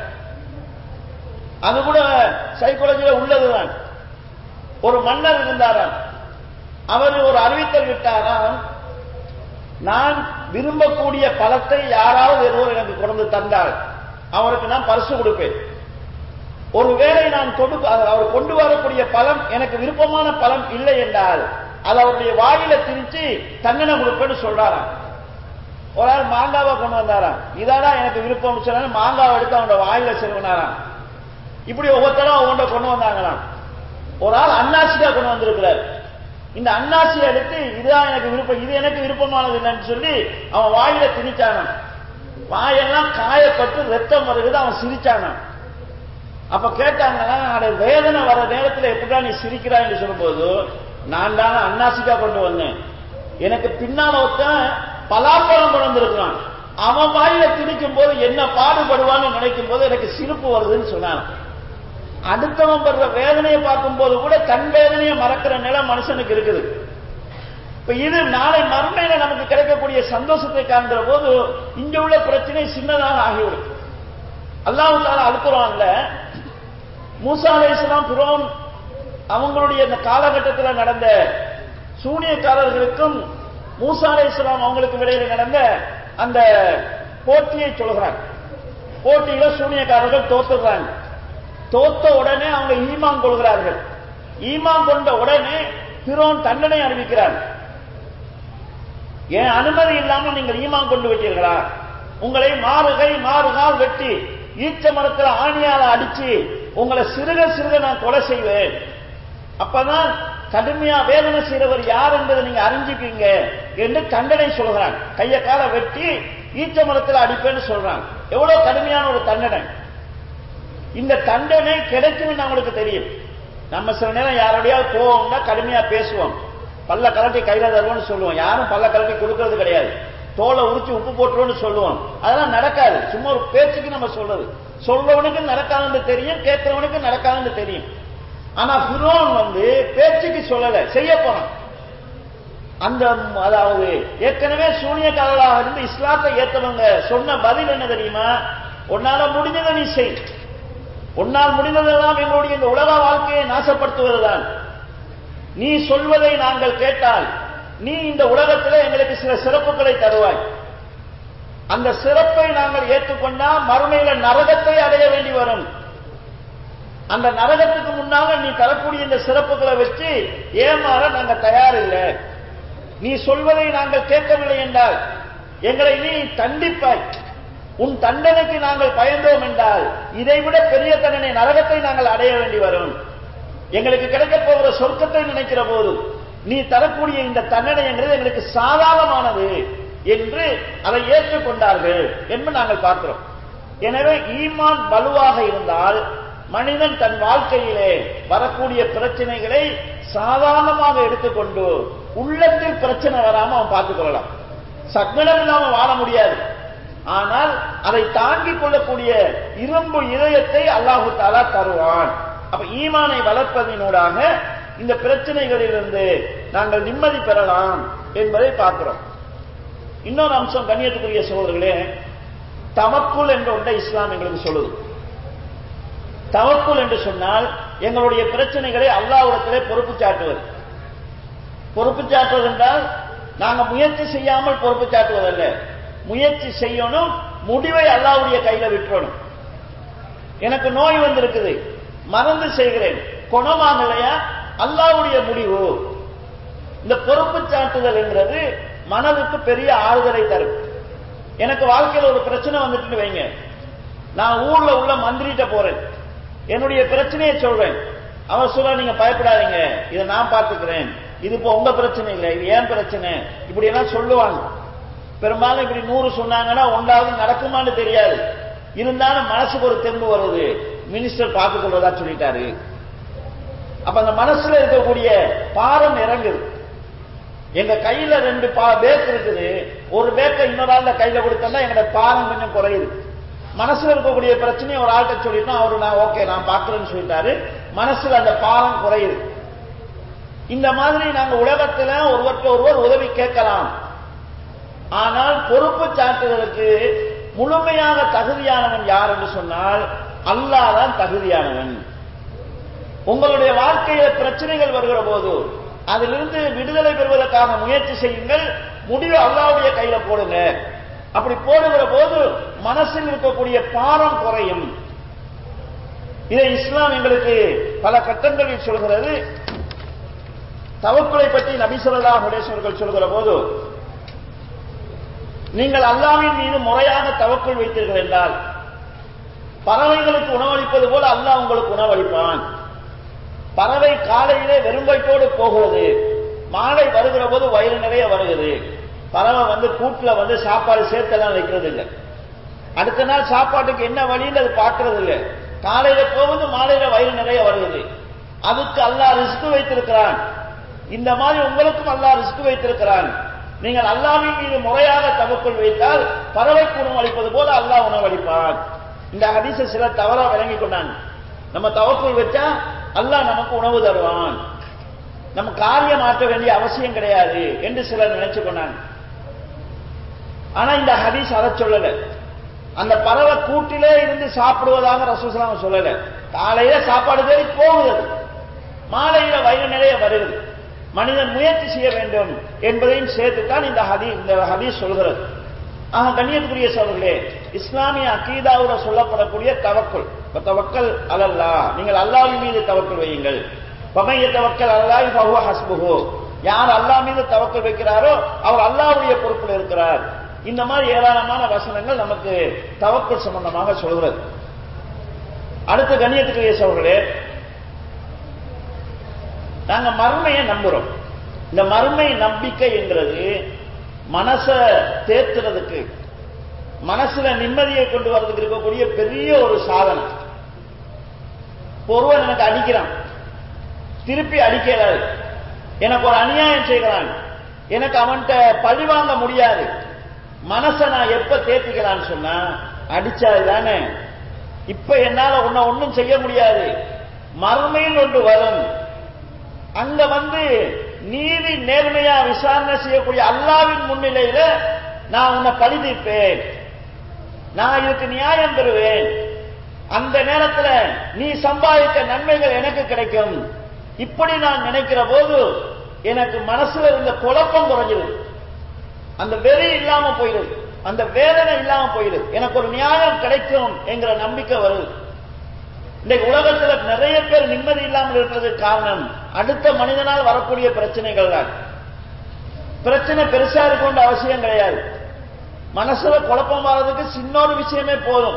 அது கூட சைக்காலஜியில உள்ளதுதான். ஒரு மன்னர் இருந்தாராம், அவர் ஒரு அறிவித்தல் விட்டாராம், நான் விரும்பக்கூடிய பழத்தை யாராவது ஒருவர் எனக்கு கொண்டு தந்தால் அவருக்கு நான் பரிசு கொடுப்பேன். ஒருவேளை நான் கொடுக்க அவர் கொண்டு வரக்கூடிய பழம் எனக்கு விருப்பமான பழம் இல்லை என்றால் அது அவருடைய வாயில திணிச்சு தண்டனை கொடுப்பேன்னு சொல்றாராம். ஒரு ஆள் மாங்காவை கொண்டு வந்தாராம், இதாடா எனக்கு விருப்பம் சொன்ன மாங்காவை எடுத்து அவனோட வாயில செல்வனாராம். இப்படி ஒவ்வொருத்தரும் அவங்கள்ட்ட கொண்டு வந்தாங்களாம். ஒரு ஆள் அன்னாசியா கொண்டு வந்திருக்கிறார், இந்த அன்னாசியை எடுத்து இதுதான் எனக்கு விருப்பம், இது எனக்கு விருப்பமானது இல்லைன்னு சொல்லி அவன் வாயில திணிச்சானான். வாயெல்லாம் காயப்பட்டு ரத்தம் வருகிறது, அவன் சிரிச்சானான். அப்ப கேட்டாங்கன்னா, வேதனை வர நேரத்தில் எப்படிதான் நீ சிரிக்கிறாய் என்று சொல்லும்போது, நான் தானே அன்னாசிக்கா கொண்டு வந்தேன், எனக்கு பின்னால ஒருத்தன் பலாப்பழம் கொண்டு வந்திருக்கிறான், அவன் வாயில திணிக்கும் போது என்ன பாடுபடுவான்னு நினைக்கும் போது எனக்கு சிரிப்பு வருதுன்னு சொன்னான். அடுத்தவன் படுற வேதனையை பார்க்கும் போது கூட தன் வேதனையை மறக்கிற நிலை மனுஷனுக்கு இருக்குது. இப்ப இது நாளை மறுமையில நமக்கு கிடைக்கக்கூடிய சந்தோஷத்தை காண்கிற போது இங்க உள்ள பிரச்சனை சின்னதாக ஆகிவிடும். அல்லாஹ் தஆலா அல்குர்ஆன்ல மூசா அலைஹிஸ்ஸலாம் ஃபிரௌன் அவங்களுடைய இந்த காலகட்டத்தில் நடந்த சூனியக்காரர்களுக்கும் மூசா அலைஹிஸ்ஸலாம் அவங்களுக்கும் இடையில நடந்த அந்த போட்டியை சொல்கிறாங்க. போட்டியில சூனியக்காரர்கள் தோத்துறாங்க. தோத்த உடனே அவங்க ஈமான் கொள்கிறார்கள். ஈமான் கொண்ட உடனே ஃபிரௌன் தண்டனை அறிவிக்கிறார். ஏன் அனுமதி இல்லாமல் நீங்கள் ஈமான் கொண்டு விட்டீர்களா, உங்களை மாறுகை மாறுகால் வெட்டி ஈச்ச மரத்தில் ஆணியால அடிச்சு உங்களை சிறுக சிறுக நான் கொலை செய்வேன், அப்பதான் கடுமையா வேதனை செய்றவர் யார் என்பதை நீங்க அறிஞ்சுப்பீங்க என்று தண்டனை சொல்கிறான். கைய கால வெட்டி ஈச்ச மரத்தில் அடிப்பேன்னு சொல்றான். எவ்வளவு கடுமையான ஒரு தண்டனை. இந்த தண்டனை கிடைக்கும் நம்மளுக்கு தெரியும். நம்ம சில நேரம் யாரோடையாவது போவோம்னா கடுமையா பேசுவோம், பல்ல கலட்டி கையில தருவோம்னு சொல்லுவோம். யாரும் பல்ல கலட்டி கொடுக்கறது கிடையாது. தோலை உரிச்சு உப்பு போட்டுருவோம்னு சொல்லுவோம். அதெல்லாம் நடக்காது, சும்மா ஒரு பேச்சுக்கு நம்ம சொல்றது. சொல்றவனுக்கு நடக்காதுன்னு தெரியும், கேட்கிறவனுக்கு நடக்காதுன்னு தெரியும். ஆனா ஃபிரௌன் வந்து பேச்சுக்கு சொல்லல, செய்ய போனான். அந்த அதாவது ஏற்கனவே சூனியக்காரர்களாக இருந்து இஸ்லாத்தை ஏத்தவங்க சொன்ன பதில் என்ன தெரியுமா, உன்னால முடிஞ்சதை நீ செய், உன்னால் முடிந்ததெல்லாம் எங்களுடைய இந்த உலக வாழ்க்கையை நாசப்படுத்துவதுதான். நீ சொல்வதை நாங்கள் கேட்டால் நீ இந்த உலகத்தில் எங்களுக்கு சில சிறப்புகளை தருவாய். அந்த சிறப்பை நாங்கள் ஏற்றுக்கொண்டா மறுமையில நரகத்தை அடைய வேண்டி வரும். அந்த நரகத்துக்கு முன்னால நீ தரக்கூடிய இந்த சிறப்புகளை வச்சு ஏமாற நாங்க தயார் இல்லை. நீ சொல்வதை நாங்கள் கேட்கவில்லை என்றால் எங்களை நீ தண்டிப்பாய். உன் தண்டனைக்கு நாங்கள் பயந்தோம் என்றால் இதைவிட பெரிய தண்டனை நரகத்தை நாங்கள் அடைய வேண்டி வரும். எங்களுக்கு கிடைக்க போகிற சொர்க்கத்தை நினைக்கிற போது நீ தரக்கூடிய இந்த தண்டனை என்கிறது எங்களுக்கு சாதாரணமானது என்று அதை ஏற்றுக்கொண்டார்கள் என்று நாங்கள் பார்க்கிறோம். எனவே ஈமான் வலுவாக இருந்தால் மனிதன் தன் வாழ்க்கையிலே வரக்கூடிய பிரச்சனைகளை சாதாரணமாக எடுத்துக்கொண்டு உள்ளத்தில் பிரச்சனை வராம அவன் பார்த்துக் கொள்ளலாம். சக்னம் இல்லாம வாழ முடியாது, ஆனால் அதை தாங்கிக் கொள்ளக்கூடிய இரும்பு இதயத்தை அல்லாஹு தஆலா தருவான். அப்ப ஈமானை வளர்ப்பதினூடாக இந்த பிரச்சனைகளிலிருந்து நாங்கள் நிம்மதி பெறலாம் என்பதை பார்க்கிறோம். இன்னொரு அம்சம் கண்ணியத்துக்குரிய சகோதரர்களே, தவக்குல் என்ற ஒன்றை இஸ்லாம் எங்களுக்கு சொல்லுது. தவக்குல் என்று சொன்னால் எங்களுடைய பிரச்சனைகளை அல்லாஹ்விடத்திலே பொறுப்பு சாட்டுவது. பொறுப்பு சாட்டுவது என்றால் நாங்கள் முயற்சி செய்யாமல் பொறுப்பு சாட்டுவதல்ல, முயற்சி செய்யணும், முடிவை அல்லாஹ்வுடைய கையில விட்டுறணும். எனக்கு நோய் வந்திருக்குது, மருந்து செய்கிறேன், குணமாகலையா, அல்லாஹ்வுடைய முடிவு. இந்த பொறுப்பு சாட்டுதல் என்கிறது மனதுக்கு பெரிய ஆறுதலை தரும். எனக்கு வாழ்க்கையில் ஒரு பிரச்சனை வந்துட்டு வைங்க, நான் ஊர்ல உள்ள மந்திரிட்ட போறேன், என்னுடைய பிரச்சனையை சொல்றேன். அவர் சொல்ல நீங்க பயப்படாதீங்க, இதை நான் பார்த்துக்கிறேன், இது இப்போ உங்க பிரச்சனை இல்லை, இது ஏன் பிரச்சனை, இப்படி எல்லாம் சொல்லுவாங்க. பெரும்பாலும் இப்படி நூறு சொன்னாங்கன்னா ஒன்றாவது நடக்குமான்னு தெரியாது, இருந்தாலும் மனசுக்கு ஒரு தெம்பு வருது, மினிஸ்டர் பார்த்துக் கொள்வதா சொல்லிட்டாரு, அப்ப அந்த மனசுல இருக்கக்கூடிய பாரம் இறங்குது. எங்க கையில ரெண்டு பேக் இருக்குது, ஒரு பேக்கை இன்னொரு ஆள் கையில கொடுத்தோம்னா எங்க பாரம் கொஞ்சம் குறையுது. மனசுல இருக்கக்கூடிய பிரச்சனையை ஒரு ஆள்கிட்ட சொல்லிட்டோம், அவரு நான் ஓகே நான் பாக்குறேன்னு சொல்லிட்டாரு, மனசுல அந்த பாரம் குறையுது. இந்த மாதிரி நாங்க உலகத்துல ஒருவருக்கு ஒருவர் உதவி கேட்கலாம். ஆனால் பொறுப்பு சாட்டுதலுக்கு முழுமையாக தகுதியானவன் யார் என்று சொன்னால் அல்லாஹ் தான் தகுதியானவன். உங்களுடைய வாழ்க்கையில பிரச்சனைகள் வருகிற போது அதிலிருந்து விடுதலை பெறுவதற்கான முயற்சி செய்யுங்கள். முடிவு அல்லாஹ்வுடைய கையில போடுங்க. அப்படி போடுகிற போது மனசில் இருக்கக்கூடிய பாரம் குறையும். இதை இஸ்லாம் எங்களுக்கு பல கட்டங்களில் சொல்கிறது. தவக்குலை பற்றி நபி ஸல்லல்லாஹு அலைஹி வஸல்லம் சொல்கிற போது, நீங்கள் அல்லாஹ்வின் மீது முறையாக தவக்குல் வைத்தீர்கள் என்றால் பறவைகளுக்கு உணவளிப்பது போல அல்லாஹ் உங்களுக்கு உணவளிப்பான். பறவை காலையிலே வெறும் வயிற்றோடு போகிறது, மாலை வருகிற போது வயிறு நிறைய வருகிறது. பறவை வந்து கூட்டுல வந்து சாப்பாடு சேர்த்தெல்லாம் வைக்கிறது இல்லை. அடுத்த நாள் சாப்பாட்டுக்கு என்ன வழின்னு அது பார்க்கறது இல்லை. காலையில போகுது, மாலையில வயிறு நிறைய வருகிறது. அதுக்கு அல்லாஹ் ரிஸ்க் வைத்திருக்கிறான். இந்த மாதிரி உங்களுக்கும் அல்லாஹ் ரிஸ்க் வைத்திருக்கிறான். நீங்கள் அல்லாஹ்வின் மீது முறையாக தவக்குல் வைத்தால் பறவைக்கு உணவளிப்பது போல அல்லாஹ் உணவளிப்பான். இந்த ஹதீஸை சிலர் தவறா விளங்கி கொண்டாங்க. நம்ம தவக்குல் வச்சா அல்லாஹ் நமக்கு உணவு தருவான், நம்ம காரியம் ஆற்ற வேண்டிய அவசியம் கிடையாது என்று சிலர் நினைச்சு கொண்டாங்க. ஆனா இந்த ஹதீஸ் அதை சொல்லல. அந்த பறவை கூட்டிலே இருந்து சாப்பிடுவதாக ரசூல் ஸல்லல்லாஹு அலைஹி வஸல்லம் சொல்லல. காலையில சாப்பாடு தேடி போகுது, மாலையில வயிறு நிறைய வருகிறது. மனிதன் முயற்சி செய்ய வேண்டும் என்பதையும் சேர்த்துத்தான் இந்த ஹதீஸ் இந்த ஹதீஸ் சொல்கிறது. ஆக கண்ணியத்துக்குரிய சகோதரர்களே, இஸ்லாமிய அகீதாவுல சொல்லப்படக்கூடிய தவக்குல், தவக்கல் அலல்லாஹ், நீங்கள் அல்லாஹ்வின் மீது தவக்குல் வையுங்கள். வமன் யதவக்கல் அலல்லாஹி ஃபஹுவ ஹஸ்புஹு, யார் அல்லாஹ் மீது தவக்குல் வைக்கிறாரோ அவர் அல்லாஹ்வுடைய பொறுப்பில் இருக்கிறார். இந்த மாதிரி ஏராளமான வசனங்கள் நமக்கு தவக்குல் சம்பந்தமாக சொல்கிறது. அடுத்த கண்ணியத்துக்குரிய சகோதரர்களே, நாங்க மறுமையை நம்புறோம். இந்த மறுமை நம்பிக்கை என்கிறது மனசை தேர்த்துறதுக்கு, மனசுல நிம்மதியை கொண்டு வரதுக்கு இருக்கக்கூடிய பெரிய ஒரு சாதனை. ஒருவன் எனக்கு அடிக்கிறான், திருப்பி அடிக்கிறாரு, எனக்கு ஒரு அநியாயம் செய்கிறான், எனக்கு அவன்கிட்ட பழி வாங்க முடியாது. மனசை நான் எப்ப தேர்த்திக்கலான்னு சொன்னா அடிச்சாது தானே, இப்ப என்னால உன்னை ஒன்னும் செய்ய முடியாது, மறுமையில் ஒன்று வரும், அங்க வந்து நீதி நேர்மையா விசாரணை செய்யக்கூடிய அல்லாஹ்வின் முன்னிலையில நான் உன்னை பழி தீர்ப்பேன், நான் இதுக்கு நியாயம் பெறுவேன். அந்த நேரத்துல நீ சம்பாதித்த நன்மைகள் எனக்கு கிடைக்கும். இப்படி நான் நினைக்கிற போது எனக்கு மனசுல இருந்த குழப்பம் குறைஞ்சிருது, அந்த வெறி இல்லாம போயிடுது, அந்த வேதனை இல்லாம போயிடுது, எனக்கு ஒரு நியாயம் கிடைக்கும் என்கிற நம்பிக்கை வருது. இன்றைக்கு உலகத்துல நிறைய பேர் நிம்மதி இல்லாமல் இருக்கிறதுக்கு காரணம் அடுத்த மனிதனால் வரக்கூடிய பிரச்சனைகள் தான். பிரச்சனை பெருசா இருக்குன்ற அவசியம் கிடையாது. மனசுல குழப்பம் வர்றதுக்கு சின்ன ஒரு விஷயமே போதும்.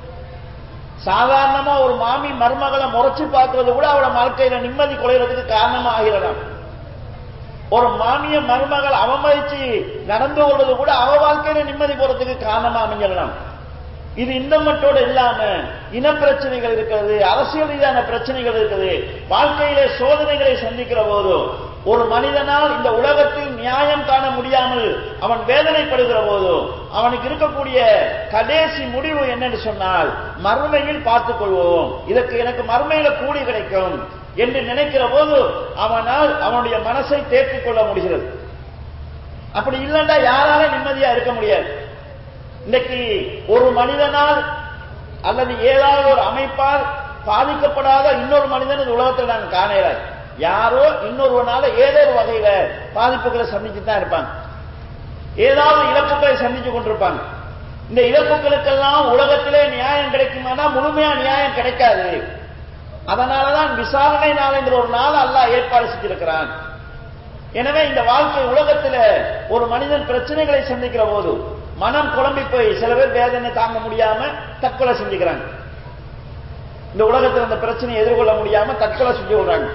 சாதாரணமா ஒரு மாமி மருமகளை முறைச்சு பார்க்கறது கூட அவளோட வாழ்க்கையில நிம்மதி குறையறதுக்கு காரணமா ஆகிறதாம். ஒரு மாமிய மருமகள் அவமதிச்சு நடந்து கொள்வது கூட அவ வாழ்க்கையில நிம்மதி போறதுக்கு காரணமா அமைஞ்சிடலாம். இது இந்த மட்டோடு இல்லாம இன பிரச்சனைகள் இருக்கிறது, அரசியல் ரீதியான பிரச்சனைகள் இருக்குது, வாழ்க்கையிலே சோதனைகளை சந்திக்கிற போது ஒரு மனிதனால் இந்த உலகத்தில் நியாயம் காண முடியாமல் அவன் வேதனைப்படுகிற போது அவனுக்கு இருக்கக்கூடிய கடைசி முடிவு என்னன்னு சொன்னால் மறுமையில் பார்த்துக் கொள்வோம், இதற்கு எனக்கு மறுமையில கூலி கிடைக்கும் என்று நினைக்கிற போது அவனால் அவனுடைய மனசை தேர்த்திக் கொள்ள முடிகிறது. அப்படி இல்லைன்னா யாரால நிம்மதியா இருக்க முடியாது. இன்னைக்கு ஒரு மனிதனால் அல்லது ஏதாவது ஒரு அமைப்பால் பாதிக்கப்படாத இன்னொரு மனிதன் இந்த உலகத்தில் நாங்கள் காணலாம். யாரோ இன்னொருவனால ஏதோ ஒரு வகையில பாதிப்புகளை சந்திச்சு தான் இருப்பாங்க, ஏதாவது இழப்புகளை சந்திச்சு கொண்டிருப்பாங்க. இந்த இழப்புகளுக்கெல்லாம் உலகத்திலே நியாயம் கிடைக்குமானா முழுமையா நியாயம் கிடைக்காது. அதனாலதான் விசாரணை நாள் என்ற ஒரு நாள் அல்லாஹ் ஏற்பாடு செஞ்சிருக்கிறான். எனவே இந்த வாழ்க்கை உலகத்தில் ஒரு மனிதன் பிரச்சனைகளை சந்திக்கிற போது மனம் குழம்பி போய் சில பேர் வேதனை தாங்க முடியாம தற்கொலை செஞ்சுக்கிறாங்க. இந்த உலகத்தில் அந்த பிரச்சனையை எதிர்கொள்ள முடியாம தற்கொலை செஞ்சு விடுறாங்க.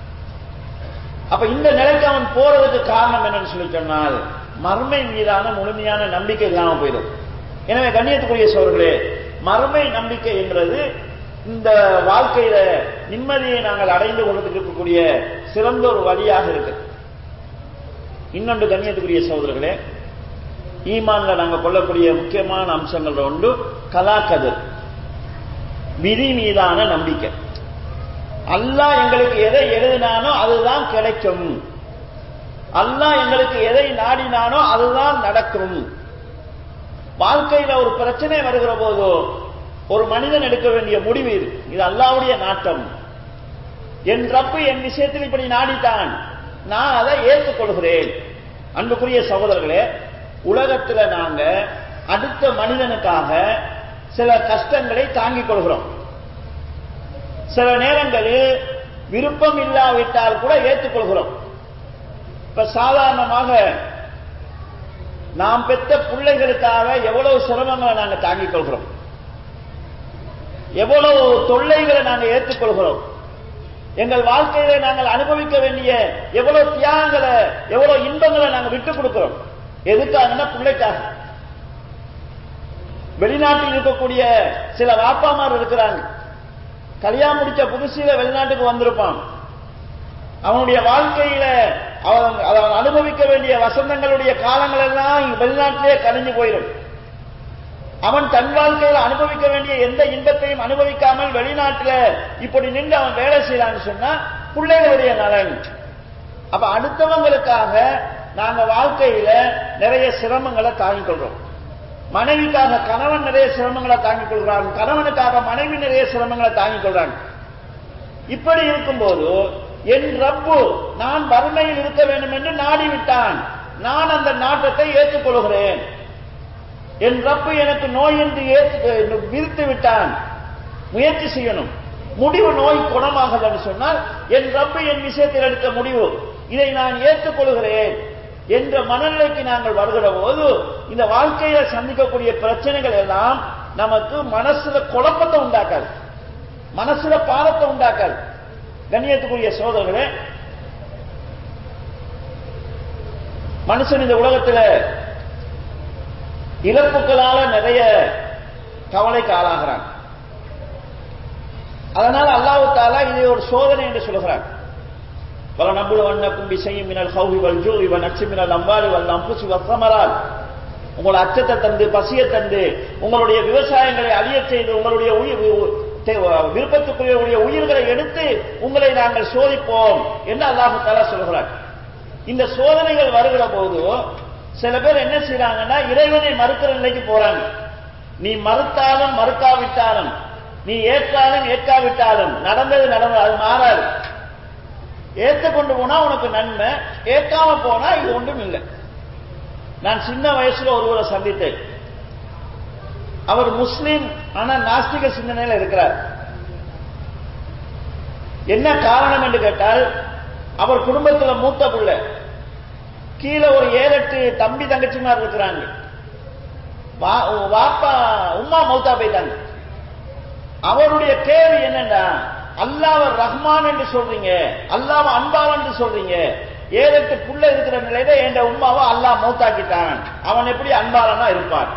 அப்ப இந்த நிலைக்கு அவன் போறதுக்கு காரணம் என்னன்னு சொல்லி சொன்னால் மறுமை மீதான முழுமையான நம்பிக்கை இல்லாம போயிடும். எனவே கண்ணியத்துக்குரிய சோர்களே, மறுமை நம்பிக்கை என்பது இந்த வாழ்க்கையில நிம்மதியை நாங்கள் அடைந்து கொள்வதற்கு இருக்கக்கூடிய சிறந்த ஒரு வழியாக இருக்கு. இன்னொன்று கண்ணியத்துக்குரிய சகோதரர்களே, ஈமான்ல நாங்கள் கொள்ளக்கூடிய முக்கியமான அம்சங்கள் ஒன்று கலாக்கதிர், விதி மீதான நம்பிக்கை. அல்லாஹ் எங்களுக்கு எதை எழுதினானோ அதுதான் கிடைக்கும், அல்லாஹ் எங்களுக்கு எதை நாடினானோ அதுதான் நடக்கும். வாழ்க்கையில ஒரு பிரச்சனை வருகிற போதோ ஒரு மனிதன் எடுக்க வேண்டிய முடிவு இது, இது அல்லாஹ்வுடைய நாட்டம். என் ரப்பு என் விஷயத்தில் இப்படி நாடித்தான், நான் அதை ஏற்றுக்கொள்கிறேன். அன்புக்குரிய சகோதரர்களே, உலகத்துல நாங்க அடுத்த மனிதனுக்காக சில கஷ்டங்களை தாங்கிக் கொள்கிறோம். சில நேரங்களில் விருப்பம் இல்லாவிட்டால் கூட ஏற்றுக்கொள்கிறோம். இப்ப சாதாரணமாக நாம் பெற்ற பிள்ளைகளுக்காக எவ்வளவு சிரமங்களை நாங்கள் தாங்கிக் கொள்கிறோம், எவ்வளவு தொல்லைகளை நாங்கள் ஏற்றுக்கொள்கிறோம். எங்கள் வாழ்க்கையில நாங்கள் அனுபவிக்க வேண்டிய எவ்வளவு தியாகங்களை, எவ்வளவு இன்பங்களை நாங்கள் விட்டுக் கொடுக்கிறோம். எதுக்காகனா பிள்ளைக்காக. வெளிநாட்டில் இருக்கக்கூடிய சில வாப்பாமார் இருக்கிறாங்க, கல்யாணம் முடிச்ச புதுசில வெளிநாட்டுக்கு வந்திருப்பான். அவனுடைய வாழ்க்கையில அவன் அவன் அனுபவிக்க வேண்டிய வசந்தங்களுடைய காலங்கள் எல்லாம் வெளிநாட்டிலே கழிஞ்சு போயிடும். அவன் தன் வாழ்க்கையில் அனுபவிக்க வேண்டிய எந்த இன்பத்தையும் அனுபவிக்காமல் வெளிநாட்டில் இப்படி நின்று அவன் வேலை செய்யறான்னு சொன்னா பிள்ளைகளுடைய நலன். அப்ப அடுத்தவங்களுக்காக நாங்க வாழ்க்கையில நிறைய சிரமங்களை தாங்கிக் கொள்றோம். மனைவிக்காக கணவன் நிறைய சிரமங்களை தாங்கிக் கொள்றாங்க, கணவனுக்காக மனைவி நிறைய சிரமங்களை தாங்கிக் கொள்றாங்க. இப்படி இருக்கும்போது என் ரப்பு நான் வறுமையில் இருக்க வேண்டும் என்று நாடிவிட்டான், நான் அந்த நாட்டத்தை ஏற்றுக்கொள்கிறேன். என் ரப்பு எனக்கு நோய் என்று விரித்து விட்டான், முயற்சி செய்யணும். முடிவு நோய் குணமாகலன்னு சொன்னால் என் ரப்பு என் விஷயத்தில் எடுத்த முடிவு, இதை நான் ஏற்றுக்கொள்கிறேன் என்ற மனநிலைக்கு நாங்கள் வருகிற போது இந்த வாழ்க்கையில சந்திக்கக்கூடிய பிரச்சனைகள் எல்லாம் நமக்கு மனசுல குழப்பத்தை உண்டாக்காது, மனசுல பாரத்தை உண்டாக்காது. கண்ணியத்துக்குரிய சோதரர்களே, மனுஷன் இந்த உலகத்தில் இழப்புகளால நிறைய கவலைக்கு ஆளாகிறான். அதனால அல்லாஹ் தஆலா இதை ஒரு சோதனை என்று சொல்கிறான். வல நபுலவன்னக்கும் பிஷைஇம் மினல் ஹௌஃபி வல் ஜூஇ வ நக்ஸின் மினல் அம்வாலி வல் அன்ஃபுஸி வஸ் ஸமராத். உங்கள் அச்சத்தை தந்து, பசியை தந்து, உங்களுடைய விவசாயங்களை அழியச் செய்து, உங்களுடைய விருப்பத்துக்குரிய உயிர்களை எடுத்து உங்களை நாங்கள் சோதிப்போம் என்று அல்லாஹ் தஆலா சொல்கிறார். இந்த சோதனைகள் வருகிற போது சில பேர் என்ன செய்யறாங்கன்னா இறைவனை மறுக்கிற நிலைக்கு போறாங்க. நீ மறுத்தாலும் மறுக்காவிட்டாலும், நீ ஏற்றாலும் ஏற்காவிட்டாலும் நடந்தது நடந்தது, அது மாறாது. ஏற்றுக்கொண்டு போனா உனக்கு நன்மை, ஏற்காம போனா இது ஒன்றும் இல்லை. நான் சின்ன வயசுல ஒருவரை சந்தித்தேன். அவர் முஸ்லீம், ஆனா நாஸ்திக சிந்தனையில் இருக்கிறார். என்ன காரணம் என்று கேட்டால், அவர் குடும்பத்தில் மூத்த பிள்ளை, கீழே ஒரு ஏழு எட்டு தம்பி தங்கச்சிமார் இருக்கிறாங்க. வாப்பா உம்மா மௌத்தா போயிட்டாங்க. அவருடைய கேள்வி என்னன்னா, அல்லாஹ் ரஹ்மான் என்று சொல்றீங்க, அல்லாஹ் அன்பான் என்று சொல்றீங்க, ஏழு எட்டு புள்ள இருக்கிற நிலையில என் உம்மாவை அல்லாஹ் மௌத்தாக்கிட்டான், அவன் எப்படி அன்பாளனா இருப்பான்?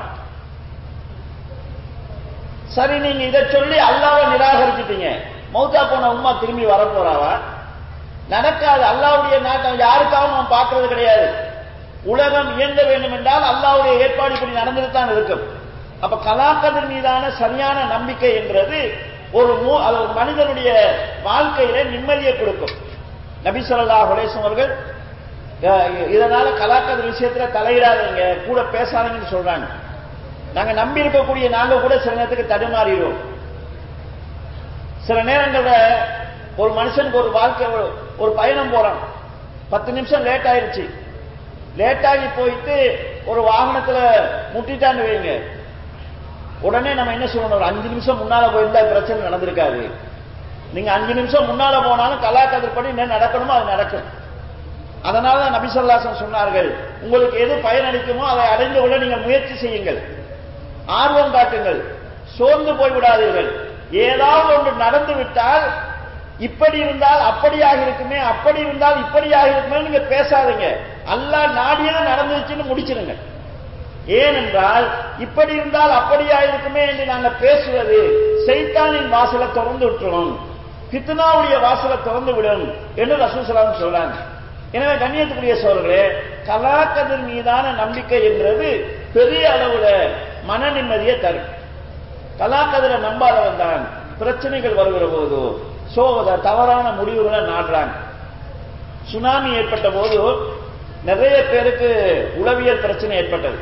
சரி, நீங்க இதை சொல்லி அல்லாஹ்வை நிராகரிச்சிட்டீங்க, மௌத்தா போன உம்மா திரும்பி வரப்போறாவா? நடக்காது. அல்லாஹ்வுடைய நாட்டம் யாருக்காகவும் அவன் பார்க்கறது கிடையாது. உலகம் இயங்க வேண்டும் என்றால் அல்லாஹ்வுடைய ஏற்பாடு இப்படி நடந்துதான் இருக்கும். அப்ப கலாக்கதிர் மீதான சரியான நம்பிக்கை என்கிறது ஒரு மனிதனுடைய வாழ்க்கையில நிம்மதியை கொடுக்கும். நபி ஸல்லல்லாஹு அலைஹி வஸல்லம் அவர்கள் இதனால கலாக்கதிர் விஷயத்துல தலையிடாதீங்க, கூட பேசாதீங்கன்னு சொல்றாங்க. நாங்க நம்பி இருக்கக்கூடிய நாங்க கூட சில நேரத்துக்கு தடுமாறிடுவோம். சில நேரங்கள்ல ஒரு மனுஷனுக்கு ஒரு வாழ்க்கை, ஒரு பயணம் போறான், பத்து நிமிஷம் லேட் ஆயிருச்சு, லேட் ஆகி போயிட்டு ஒரு வாகனத்துல முட்டிட்டான்னு வைங்க, உடனே நம்ம என்ன சொல்லணும், ஒரு அஞ்சு நிமிஷம் முன்னால போயிருந்தா பிரச்சனை நடந்திருக்காது. நீங்க அஞ்சு நிமிஷம் முன்னால போனாலும் கலாக்கதிர் படி என்ன நடக்கணுமோ அது நடக்கும். அதனால நபி ஸல்லல்லாஹு அலைஹி வஸல்லம் சொன்னார்கள், உங்களுக்கு எது பயனளிக்குமோ அதை அடைந்து கொள்ள நீங்கள் முயற்சி செய்யுங்கள், ஆர்வம் காட்டுங்கள், சோர்ந்து போய்விடாதீர்கள். ஏதாவது ஒன்று நடந்து விட்டால் இப்படி இருந்தால் அப்படியாக இருக்குமே, அப்படி இருந்தால் இப்படியாக இருக்குமே நீங்க பேசாதீங்க. அல்லாஹ் நாடியது நடந்துச்சுன்னு முடிச்சிருங்க. ஏனென்றால் இப்படி இருந்தால் அப்படியா இருக்குமே என்று நாங்கள் பேசுவது சைத்தானின் வாசலை திறந்து விட்டுரும், ஃபித்னாவுடைய வாசலை திறந்து விடும் என்று ரசூல் ஸல்லல்லாஹு அலைஹி வஸல்லம் சொல்றாங்க. எனவே கண்ணியத்துக்குரிய சோழர்களே, கலாக்கதிர் மீதான நம்பிக்கை என்கிறது பெரிய அளவுல மன நிம்மதியை தரும். கலாக்கதிரை நம்பாதவன் தான் பிரச்சனைகள் வருகிற போது சோவத தவறான முடிவுகளை நாடுறாங்க. சுனாமி ஏற்பட்ட போது நிறைய பேருக்கு உளவியல் பிரச்சனை ஏற்பட்டது.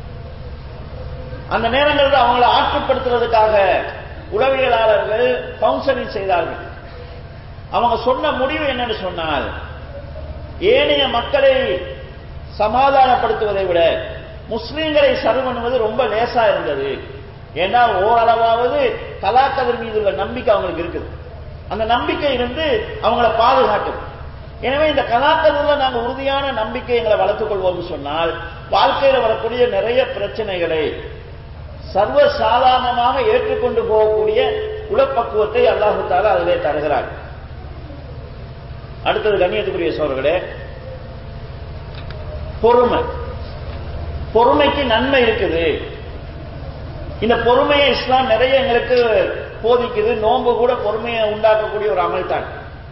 அந்த நேரங்களில் அவங்களை ஆற்றுப்படுத்துறதுக்காக உளவியலாளர்கள் கவுன்சிலிங் செய்தார்கள். அவங்க சொன்ன முடிவு என்னன்னு சொன்னால், ஏனைய மக்களை சமாதானப்படுத்துவதை விட முஸ்லீம்களை சரி பண்ணுவது ரொம்ப லேசா இருந்தது. ஏன்னா ஓரளவாவது கலாக்கதிர் மீது உள்ள நம்பிக்கை அவங்களுக்கு இருக்குது. அந்த நம்பிக்கை இருந்து அவங்களை பாதுகாக்கும். எனவே இந்த கலாக்கதிரில் நாங்கள் உறுதியான நம்பிக்கை எங்களை வளர்த்துக் கொள்வோம் சொன்னால், வாழ்க்கையில் வரக்கூடிய நிறைய பிரச்சனைகளை சர்வ சாதாரணமாக ஏற்றுக்கொண்டு போகக்கூடிய உளப்பக்குவத்தை அல்லாஹு தஆலா அதிலே தருகிறார். அடுத்தது கண்ணியத்துக்குரிய சோழர்களே, பொறுமை. பொறுமைக்கு நன்மை இருக்குது. இந்த பொறுமையை இஸ்லாம் நிறைய எங்களுக்கு போதிக்குது. நோன்பு கூட பொறுமையை உண்டாக்கக்கூடிய ஒரு அமல் தான்.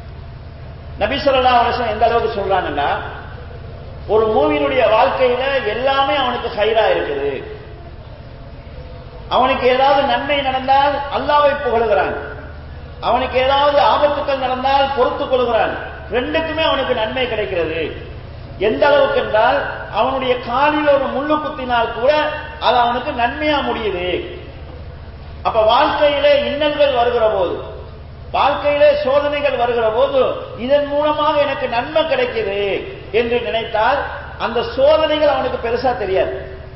நபி ஸல்லல்லாஹு அலைஹி வஸல்லம் எந்த அளவுக்கு சொல்றாங்கன்னா, ஒரு மூமினுடைய வாழ்க்கையில எல்லாமே அவனுக்கு ஹைரா இருக்குது. அவனுக்கு ஏதாவது நன்மை நடந்தால் அல்லாஹ்வை புகழுகிறான், அவனுக்கு ஏதாவது ஆபத்துக்கள் நடந்தால் பொறுத்துக் கொள்கிறான். ரெண்டுக்குமே அவனுக்கு நன்மை கிடைக்கிறது. எந்த அளவுக்கு என்றால், அவனுடைய காலில் ஒரு முள்ளு குத்தினால் கூட அது அவனுக்கு நன்மையா முடியுது. அப்ப வாழ்க்கையிலே இன்னல்கள் வருகிற போது, வாழ்க்கையிலே சோதனைகள் வருகிற போது இதன் மூலமாக எனக்கு நன்மை கிடைக்குது என்று நினைத்தால் அந்த சோதனைகள் அவனுக்கு பெருசா தெரியாது.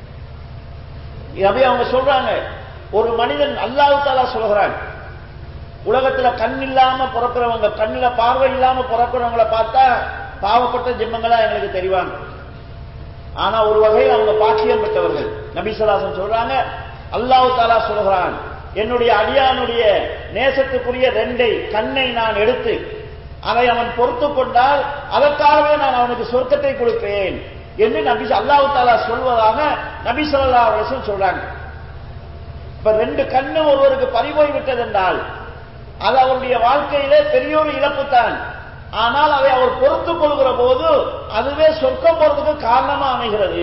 அப்படி அவங்க சொல்றாங்க, ஒரு மனிதன் அல்லாஹ் தஆலா சொல்கிறான், உலகத்துல கண் இல்லாம பிறக்கிறவங்க, கண்ணுல பார்வை இல்லாம பிறக்கிறவங்களை பார்த்தா பாவப்பட்ட ஜென்மங்களா எங்களுக்கு தெரிவாங்க. ஆனா ஒரு வகையில் அவங்க பாக்கியம் பெற்றவர்கள். நபி ஸல்லல்லாஹு அலைஹி வஸல்லம் சொல்றாங்க, அல்லாஹ் தஆலா சொல்கிறான், என்னுடைய அடியானுடைய நேசத்துக்குரிய ரெண்டை கண்ணை நான் எடுத்து அதை அவன் பொறுத்து கொண்டால் அதற்காகவே நான் அவனுக்கு சொர்க்கத்தை கொடுப்பேன் என்று நபி அல்லாஹ் தஆலா சொல்வதாக நபி ஸல்லல்லாஹு அலைஹி வஸல்லம் சொல்றாங்க. இப்ப ரெண்டு கண்ணு ஒருவருக்கு பறிபோய் விட்டது என்றால் அது அவருடைய வாழ்க்கையிலே பெரிய ஒரு இழப்பு தான். ஆனால் அதை அவர் பொறுத்துக் கொள்கிற போது அதுவே சொர்க்கம் போறதுக்கு காரணமா அமைகிறது.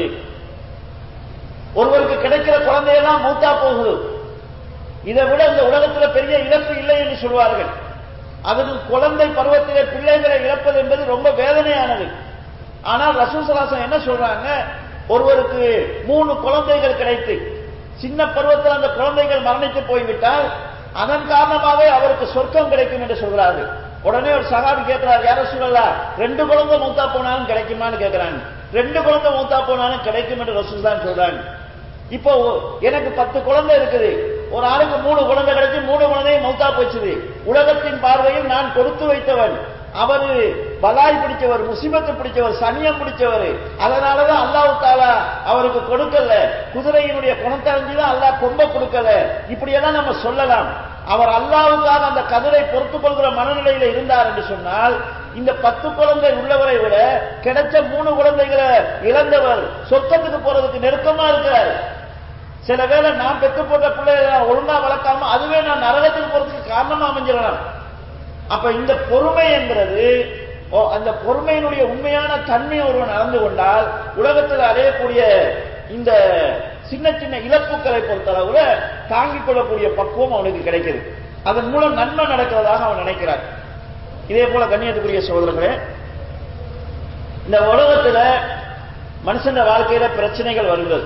ஒருவருக்கு கிடைக்கிற குழந்தையெல்லாம் மூத்தா போகுது, இதை விட இந்த உலகத்தில் பெரிய இழப்பு இல்லை என்று சொல்வார்கள். அதுக்கு குழந்தை பருவத்திலே பிள்ளைகளை இழப்பது என்பது ரொம்ப வேதனையானது. ஆனால் ரசூல் ஸல்லல்லாஹு அலைஹி வஸல்லம் என்ன சொல்றாங்க, ஒருவருக்கு மூணு குழந்தைகள் கிடைத்து சின்ன பருவத்தில் அந்த குழந்தைகள் மரணித்து போய்விட்டால் அதன் காரணமாக அவருக்கு சொர்க்கம் கிடைக்கும் என்று சொல்கிறார்கள். உடனே ஒரு சஹாபி கேட்கிறார், யார ரசூலல்லாஹ், ரெண்டு குழந்தை மூத்தா போனாலும் கிடைக்குமான்னு கேட்கிறாங்க. ரெண்டு குழந்தை மூத்தா போனாலும் கிடைக்கும் என்று ரசூல் தான் சொல்றாங்க. இப்போ எனக்கு பத்து குழந்தை இருக்குது, ஒரு ஆளுக்கு மூணு குழந்தை கிடைச்சு மூணு குழந்தையும் மௌத்தா போச்சுது. உலகத்தின் பார்வையில் நான் கொடுத்து வைத்தவன், அவரு பலாய் பிடிச்சவர், முசிபத்து பிடிச்சவர், சனியம் பிடிச்சவர், அதனாலதான் அல்லாஹ் தஆலா அவருக்கு கொடுக்கல. குதிரையினுடைய குணத்தறிஞ்சுதான் அல்லாஹ் கொம்ப கொடுக்கல. இப்படியெல்லாம் நம்ம சொல்லலாம். அவர் அல்லாஹ்வுக்காக அந்த கதிரை பொறுத்துக் கொள்கிற மனநிலையில இருந்தார் என்று சொன்னால், இந்த பத்து குழந்தை உள்ளவரை விட கிடைச்ச மூணு குழந்தைகளை இழந்தவர் சொர்க்கத்துக்கு போறதுக்கு நெருக்கமா இருக்கிறார். சில வேளை நான் பெற்று போட்ட பிள்ளைகளை ஒழுங்கா வளர்க்காம அதுவே நான் நரகத்துக்கு போறதுக்கு காரணமா அமைஞ்சிடலாம். அப்ப இந்த பொறுமை என்கிறது, அந்த பொறுமையினுடைய உண்மையான தன்மை ஒருவன் நடந்து கொண்டால் உலகத்தில் அடையக்கூடிய இந்த சின்ன சின்ன இழப்புகளை பொறுத்தளவுல தாங்கிக் கொள்ளக்கூடிய பக்குவம் அவனுக்கு கிடைக்கிறது. அதன் மூலம் நன்மை நடக்கிறதாக அவன் நினைக்கிறார். இதே போல கண்ணியத்துக்குரிய சகோதரர்களே, இந்த உலகத்துல மனுஷன் வாழ்க்கையில பிரச்சனைகள் வருகிறது.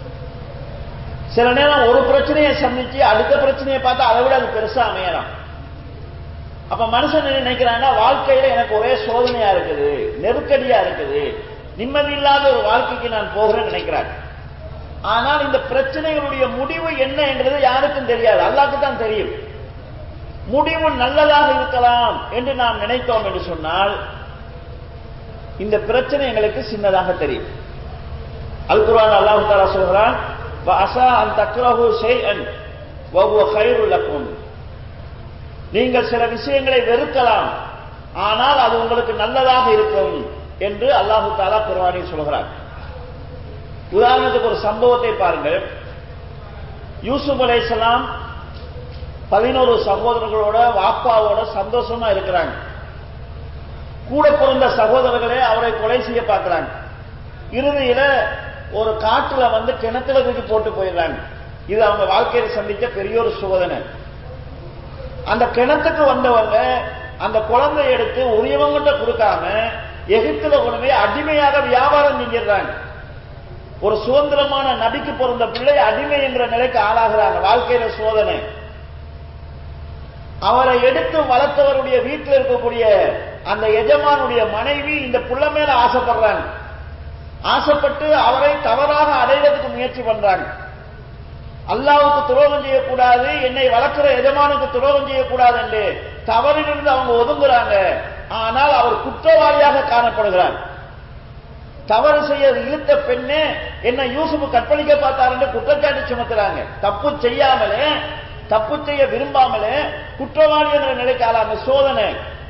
சில நேரம் ஒரு பிரச்சனையை சந்திச்சு அடுத்த பிரச்சனையை பார்த்தா அதை விட அது பெருசா அமையலாம். அப்ப மனுஷன் நினைக்கிறான்னா, வாழ்க்கையில எனக்கு ஒரே சோதனையா இருக்குது, நெருக்கடியா இருக்குது, நிம்மதி இல்லாத ஒரு வாழ்க்கைக்கு நான் போகிறேன்னு நினைக்கிறார். ஆனால் இந்த பிரச்சனைகளுடைய முடிவு என்ன என்றது யாருக்கும் தெரியாது, அல்லாஹ்வுக்கு தான் தெரியும். முடிவு நல்லதாக இருக்கலாம் என்று நாம் நினைத்தோம் என்று சொன்னால் இந்த பிரச்சனை எங்களுக்கு சின்னதாக தெரியும். அல் குர்ஆன் அல்லாஹ் தஆலா சொல்கிறான், வஅஸா அன் தக்ரஹு ஷைஅன் வஹுவ கைருல் லக்கும். நீங்கள் சில விஷயங்களை வெறுக்கலாம், ஆனால் அது உங்களுக்கு நல்லதாக இருக்கும் என்று அல்லாஹ் தஆலா குர்ஆனில் சொல்கிறார். உதாரணத்துக்கு ஒரு சம்பவத்தை பாருங்கள். யூசுப் அலைஹிஸ்ஸலாம் பதினோரு சகோதரர்களோட வாப்பாவோட சந்தோஷமா இருக்கிறாங்க. கூட பிறந்த சகோதரர்களே அவரை கொலை செய்ய பார்க்கிறாங்க. இறுதியில ஒரு காட்டுல வந்து கிணத்துல தூக்கி போட்டு போயிடுறாங்க. இது அவங்க வாழ்க்கையில சந்திச்ச பெரிய ஒரு சோதனை. அந்த கிணத்துக்கு வந்தவங்க அந்த குழந்தை எடுத்து உரியவங்கிட்ட கொடுக்காம எகிப்துல கொண்டு போய் அடிமையாக வியாபாரம் செஞ்சிடறாங்க. ஒரு சுதந்திரமான நபிக்கு பிறந்த பிள்ளை அடிமை என்ற நிலைக்கு ஆளாகிறாங்க. வாழ்க்கையில சோதனை. அவரை எடுத்து வளர்த்தவருடைய வீட்டில் இருக்கக்கூடிய அந்த எஜமானுடைய மனைவி இந்த புள்ள மேல ஆசைப்படுறாங்க. ஆசைப்பட்டு அவரை தவறாக அடைவதற்கு முயற்சி பண்றாங்க. அல்லாஹ்வுக்கு துரோகம் செய்யக்கூடாது, என்னை வளர்க்கிற எஜமானுக்கு துரோகம் செய்யக்கூடாது என்று தவறிலிருந்து அவங்க ஒதுங்குறாங்க. ஆனால் அவர் குற்றவாளியாக காணப்படுகிறார். தவறு செய்ய இழுத்த பெண்ணே என்ன யூசுப் கற்பழிக்க பார்த்தார் என்று குற்றச்சாட்டு சுமத்துறாங்க. தப்பு செய்யாமலே, தப்பு செய்ய விரும்பாமலே குற்றவாளி என்ற நிலைக்கு ஆளாங்க. சோதனை.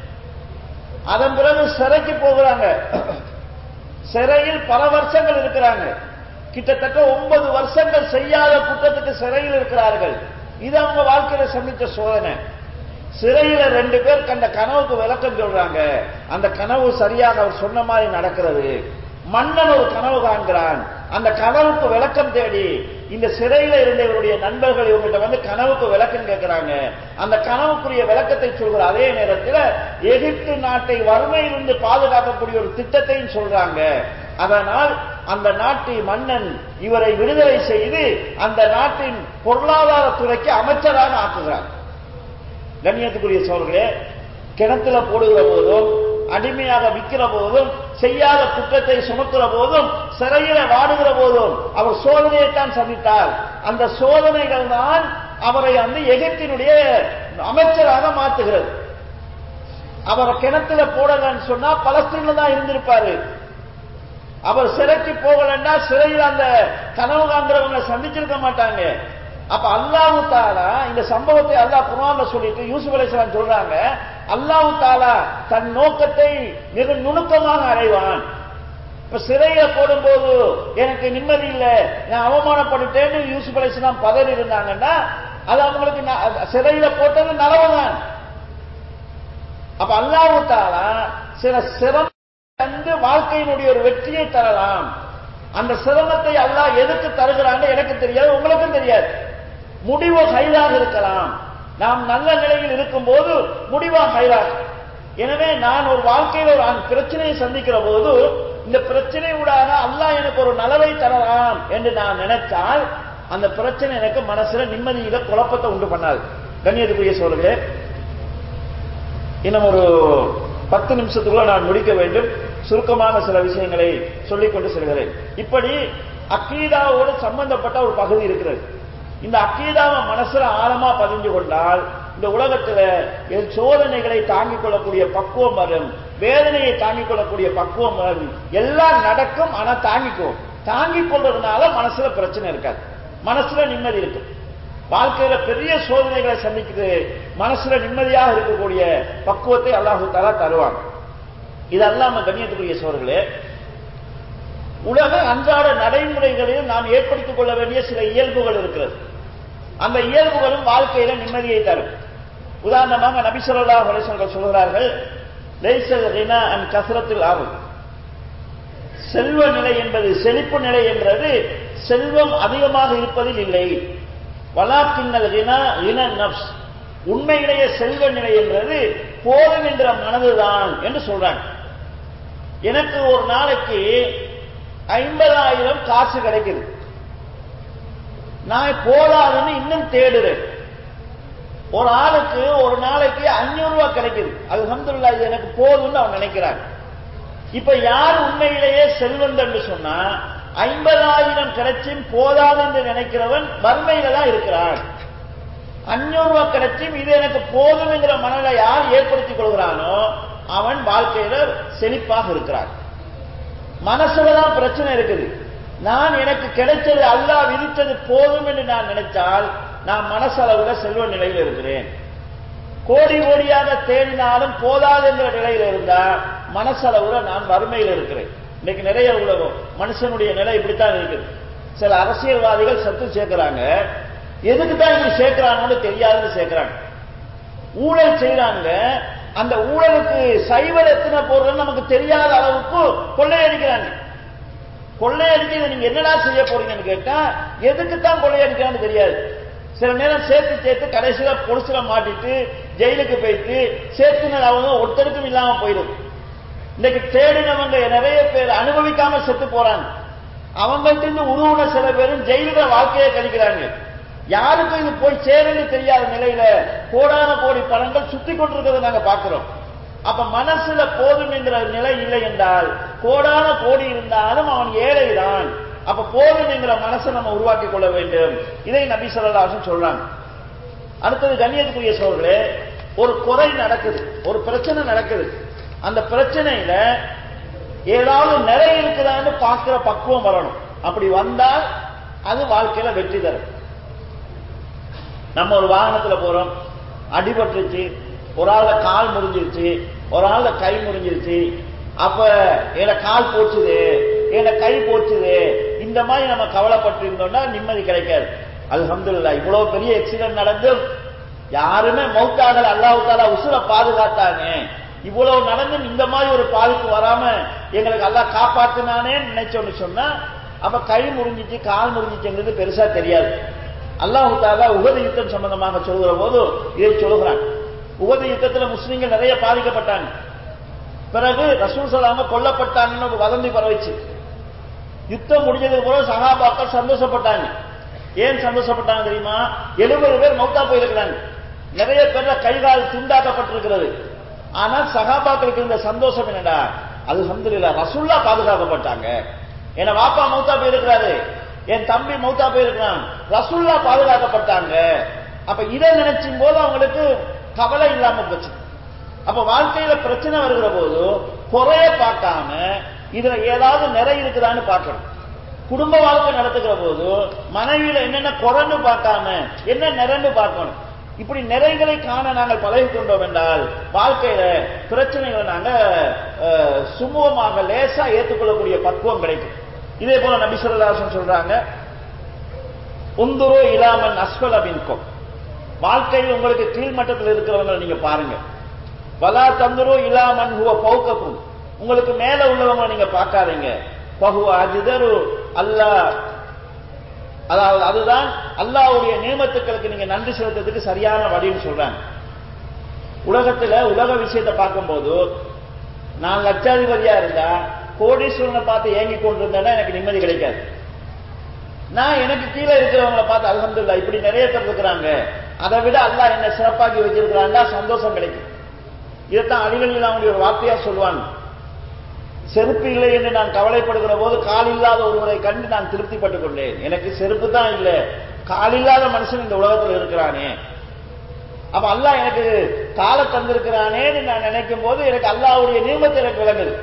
அதன் பிறகு சிறைக்கு போகிறாங்க. சிறையில் பல வருஷங்கள் இருக்கிறாங்க. கிட்டத்தட்ட ஒன்பது வருஷங்கள் செய்யாத குற்றத்துக்கு சிறையில் இருக்கிறார்கள். இது அவங்க வாழ்க்கையில சந்தித்த சோதனை. சிறையில ரெண்டு பேர் கண்ட கனவுக்கு விளக்கம் சொல்றாங்க. அந்த கனவு சரியாக அவர் சொன்ன மாதிரி நடக்கிறது. மன்னன் ஒரு கனவு காண்கிறான். அந்த கனவுக்கு விளக்கம் தேடி இந்த சிறையில இருந்த இவருடைய நண்பர்கள் இவங்கள்ட்ட வந்து கனவுக்கு விளக்கம் கேட்கிறாங்க. அந்த கனவுக்குரிய விளக்கத்தை சொல்கிற அதே நேரத்தில் எகிப்து நாட்டை வறுமையிலிருந்து பாதுகாக்கக்கூடிய ஒரு திட்டத்தையும் சொல்றாங்க. அதனால் அந்த நாட்டு மன்னன் இவரை விடுதலை செய்து அந்த நாட்டின் பொருளாதாரத்துறைக்கு அமைச்சராக ஆக்குகிறார். கண்ணியத்துக்குரிய சோழர்களே, கிணத்துல போடுகிற போதும், அடிமையாக விற்கிற போதும், செய்யாத குற்றத்தை சுமக்கிற போதும், சிறையில வாடுகிற போதும் அவர் சோதனையைத்தான் சந்தித்தார். அந்த சோதனைகள் தான் அவரை வந்து எகிப்தினுடைய அமைச்சராக மாற்றுகிறது. அவரை கிணத்துல போடலன்னு சொன்னா பலஸ்தீன்ல தான் இருந்திருப்பாரு. அவர் சிறைக்கு போகலன்னா சிறையில் அந்த கனவு காண்கிறவங்க சந்திச்சிருக்க மாட்டாங்க. அப்ப அல்லாஹ் தஆலா இந்த சம்பவத்தை அல்லாஹ் குர்ஆன்ல சொல்லிட்டு யூசுப் அலைஹிஸ்ஸலாம் சொல்றாங்க, அல்லாஹ் தஆலா தன் நோக்கத்தை மிக நுணுக்கமாக அடைவான். இப்ப சிறையில போடும்போது எனக்கு நிம்மதி இல்லை, நான் அவமானப்பட்டுட்டேன்னு யூசுப் அலைஹிஸ்ஸலாம் பதறி இருந்தாங்கன்னா அது அவங்களுக்கு சிறையில போட்டது நலவுதான். அப்ப அல்லாஹ் தஆலா சில சிரமம் தந்து வாழ்க்கையினுடைய ஒரு வெற்றியை தரலாம். அந்த சிரமத்தை அல்லாஹ் எதுக்கு தருகிறான்னு எனக்கு தெரியாது, உங்களுக்கும் தெரியாது. முடிவு ஹைராக இருக்கலாம். நாம் நல்ல நிலையில் இருக்கும் போது முடிவா ஹைராக. எனவே நான் ஒரு வாழ்க்கையில் ஒரு பிரச்சனையை சந்திக்கிற போது இந்த பிரச்சனையூடாக அல்லாஹ் எனக்கு ஒரு நலவை தரலாம் என்று நான் நினைத்தால் அந்த பிரச்சனை எனக்கு மனசுல நிம்மதியில குழப்பத்தை உண்டு பண்ணாது. கண்ணியத்துக்குரிய சோழர்களே, இன்னும் ஒரு பத்து நிமிஷத்துக்குள்ள நான் முடிக்க வேண்டும். சுருக்கமான சில விஷயங்களை சொல்லிக்கொண்டு செல்கிறேன். இப்படி அக்கீதாவோடு சம்பந்தப்பட்ட ஒரு பகுதி இருக்கிறது. இந்த அக்கீதாவை மனசுல ஆழமா பதிஞ்சு கொண்டால் இந்த உலகத்துல சோதனைகளை தாங்கிக் கொள்ளக்கூடிய பக்குவம் வரும், வேதனையை தாங்கிக் கொள்ளக்கூடிய பக்குவம் வரும், எல்லாம் நடக்கும். ஆனா தாங்கிக்கும். தாங்கிக் கொள்றதுனால மனசுல பிரச்சனை இருக்காது, மனசுல நிம்மதி இருக்கு. வாழ்க்கையில பெரிய சோதனைகளை சந்திக்குது, மனசுல நிம்மதியாக இருக்கக்கூடிய பக்குவத்தை அல்லாஹு தஆலா தருவாங்க. இது அல்லாம கண்ணியத்துக்குரிய சோழர்களே, உலக அன்றாட நடைமுறைகளில் நாம் ஏற்படுத்திக் கொள்ள வேண்டிய சில இயல்புகள் இருக்கிறது. அந்த இயல்புகளும் வாழ்க்கையில நிம்மதியை தரும். உதாரணமாக நபி ஸல்லல்லாஹு அலைஹி வஸல்லம் சொல்கிறார்கள், லைஸல் கினா அன் கஸ்ரத்தில் அர்ள், செல்வ நிலை என்பது, செழிப்பு நிலை என்றது செல்வம் அதிகமாக இருப்பதில் இல்லை. வலாக்கின்னல் கினா கினா நஃப்ஸ், உண்மையிலேயே செல்வ நிலை என்றது போதும் என்ற மனதுதான் என்று சொல்றாங்க. எனக்கு ஒரு நாளைக்கு ஐம்பதாயிரம் காசு கிடைக்குது, நான் போதாதுன்னு இன்னும் தேடுறேன். ஒரு ஆளுக்கு ஒரு நாளைக்கு அஞ்சூறு ரூபாய் கிடைக்குது, அல்ஹம்துலில்லாஹ் இது எனக்கு போதும்னு அவன் நினைக்கிறான். இப்ப யார் உண்மையிலேயே செல்வந்தன் என்று சொன்னா, ஐம்பதாயிரம் கிடைச்சும் போதாது என்று நினைக்கிறவன் வறுமையில தான் இருக்கிறான். அஞ்சூறு ரூபாய் கிடைச்சும் இது எனக்கு போதும் என்கிற மனதை யார் ஏற்படுத்திக் கொள்கிறானோ அவன் வாழ்க்கையில செழிப்பாக இருக்கிறான். மனசுலதான் பிரச்சனை இருக்குது. நான் எனக்கு கிடைச்சது அல்லாஹ் விதித்தது போதும் என்று நான் நினைத்தால் நான் மனசளவுல செல்வ நிலையில் இருக்கிறேன். கோடி கோடியாக தேடினாலும் போதாது என்ற நிலையில் இருந்தா மனசளவுல நான் வறுமையில் இருக்கிறேன். இன்னைக்கு நிறைய உலகம் மனுஷனுடைய நிலை இப்படித்தான் இருக்குது. சில அரசியல்வாதிகள் சத்து சேர்க்கிறாங்க, எதுக்கு தான் இப்படி சேர்க்கிறாங்கன்னு தெரியாதுன்னு சேர்க்கிறாங்க. ஊழல் செய்யறாங்க, அந்த ஊழலுக்கு சைவர் எத்தனை போடுறது நமக்கு தெரியாத அளவுக்கு கொள்ளையடிக்கிறாங்க. கொள்ளையடிச்சு இதை நீங்க என்னடா செய்ய போறீங்கன்னு கேட்டா எதுக்கு தான் கொள்ளையடிக்கிறான்னு தெரியாது. சில நேரம் சேர்த்து சேர்த்து கடைசியில பொலிசுல மாட்டிட்டு ஜெயிலுக்கு போயிட்டு சேர்த்துனது அவங்க ஒருத்தருக்கும் இல்லாம போயிடும். இன்னைக்கு தேடினவங்க நிறைய பேர் அனுபவிக்காம செத்து போறாங்க. அவங்கள்ட்ட இருந்து உருவுன சில பேரும் ஜெயிலுல வாழ்க்கையை கழிக்கிறாங்க. யாருக்கும் இது போய் சேருன்னு தெரியாத நிலையில கோடான கோடி பணங்கள் சுத்தி கொண்டிருக்கிறத நாங்க பார்க்கிறோம். அப்ப மனசுல போதும் என்கிற நிலை இல்லை என்றால் கோடான கோடி இருந்தாலும் அவன் ஏழைதான். அப்ப போதும் என்கிற மனசை நம்ம உருவாக்கி கொள்ள வேண்டும். இதை நபி ஸல்லல்லாஹு அலைஹி வஸல்லம் சொல்றாங்க. அடுத்தது கண்ணியத்துக்குரிய சோழர்களே, ஒரு குறை நடக்குது, ஒரு பிரச்சனை நடக்குது. அந்த பிரச்சனையில ஏதாவது நிறை இருக்குதான்னு பார்க்கிற பக்குவம் வரணும். அப்படி வந்தால் அது வாழ்க்கையில வெற்றி தரும். நம்ம ஒரு வாகனத்துல போறோம், அடிபட்டுருச்சு, ஒரு ஆள கால் முறிஞ்சிருச்சு, ஒரு ஆள கை முறிஞ்சிருச்சு, அப்ப என கால் போச்சுது, என கை போச்சுது, இந்த மாதிரி நம்ம கவலைப்பட்டு இருந்தோம்னா நிம்மதி கிடைக்காது. அல்ஹம்துலில்லாஹ், இவ்வளவு பெரிய ஆக்சிடென்ட் நடந்தும் யாருமே மௌத்தாகல, அல்லாஹ் தஆலா உசுர பாதுகாத்தாங்க. இவ்வளவு நடந்தும் இந்த மாதிரி ஒரு பாதிப்பு வராம எங்களுக்கு அல்லாஹ் காப்பாத்தினானே நினைச்சோன்னு சொன்னா அப்ப கை முறிஞ்சிச்சு கால் முறிஞ்சிச்சுங்கிறது பெருசா தெரியாது. அல்லாஹ் தஆலா உஹது யுத்தம் சம்பந்தமாக சொல்கிற போது இதை சொல்கிறான். உஹது யுத்தத்தில் முஸ்லிம்கள் நிறைய பாதிக்கப்பட்டாங்க. பிறகு ரசூல் ஸல்லல்லாஹு கொல்லப்பட்டாங்கன்னு ஒரு வதந்தி பரவிச்சு. யுத்தம் முடிஞ்சதுக்கு பிறகு சஹாபாக்கள் சந்தோஷப்பட்டாங்க. ஏன் சந்தோஷப்பட்டாங்க தெரியுமா? எழுபது பேர் மௌத்தா போயிருக்கிறாங்க, நிறைய பேர்ல கைகால் துண்டாக்கப்பட்டிருக்கிறது. ஆனால் சஹாபாக்களுக்கு இருந்த சந்தோஷம் என்னடா, அல்ஹம்துலில்லாஹ் ரசூலுல்லாஹ் பாதுகாக்கப்பட்டாங்க. என் வாப்பா மௌத்தா போயிருக்கிறாரு, என் தம்பி மௌத்தா போயிருக்கிறான், ரசூலுல்லாஹ் பாதுகாக்கப்பட்டாங்க. அப்ப இதை நினைச்சும் போது அவங்களுக்கு கவலை இல்லாம போச்சு. அப்ப வாழ்க்கையில பிரச்சனை வருகிற போது குறைய பார்க்காம இதுல ஏதாவது நிறை இருக்குதான்னு பார்க்கணும். குடும்ப வாழ்க்கை நடத்துகிற போது மனைவியில என்னென்ன குறைன்னு பார்க்காம என்ன நிறைன்னு பார்க்கணும். இப்படி நிறைகளை காண நாங்கள் பழகி கொண்டோம் என்றால் வாழ்க்கையில பிரச்சனைகளை நாங்க சுமூகமாக லேசா ஏற்றுக்கொள்ளக்கூடிய பக்குவம் கிடைக்கும். இதே போல நபி ஸல்லல்லாஹு அலைஹி வஸல்லம் சொல்றாங்க, உந்துரு இலாமன் அஸ்ஃபல மின்கும், வாழ்க்கையில் உங்களுக்கு கீழ்மட்டத்தில் இருக்கிறவங்க நீங்க பாருங்க. வலா தந்துரு இலாமன் ஹுவ ஃபௌகக்கும், உங்களுக்கு மேல உள்ளவங்க நீங்க பார்க்காதீங்க. ஃபஹுவ அஜ்தரு அல்லாஹ், அதாவது அதுதான் அல்லாஹ்வுடைய நியமத்துக்களுக்கு நீங்க நன்றி செலுத்துறதுக்கு சரியான வழின்னு சொல்றாங்க. உலகத்துல உலக விஷயத்தை பார்க்கும்போது நான் லட்சாதிபதியா இருந்தா கோடீஸ்வரனை பார்த்து ஏங்கி கொண்டிருந்தேன்னா எனக்கு நிம்மதி கிடைக்காது. நான் எனக்கு கீழே இருக்கிறவங்களை பார்த்து அல்ஹம்துலில்லாஹ் இப்படி நிறைய பேர் இருக்கிறாங்க, அதை விட அல்லாஹ் என்ன சிறப்பாக்கி வச்சிருக்கிறாங்க, சந்தோஷம் கிடைக்கும். இதைத்தான் அலிகள்லாவுடைய ஒரு வார்த்தையா சொல்லுவாங்க, செருப்பு இல்லை என்று நான் கவலைப்படுகிற போது கால் இல்லாத ஒருவரை கண்டு நான் திருப்திப்பட்டுக் கொண்டேன். எனக்கு செருப்பு தான் இல்லை, கால் இல்லாத மனுஷன் இந்த உலகத்தில் இருக்கிறானே, அப்ப அல்லாஹ் எனக்கு காலை தந்திருக்கிறானேன்னு நான் நினைக்கும் போது எனக்கு அல்லாஹ்வுடைய நியமத்தை எனக்கு விளங்குது.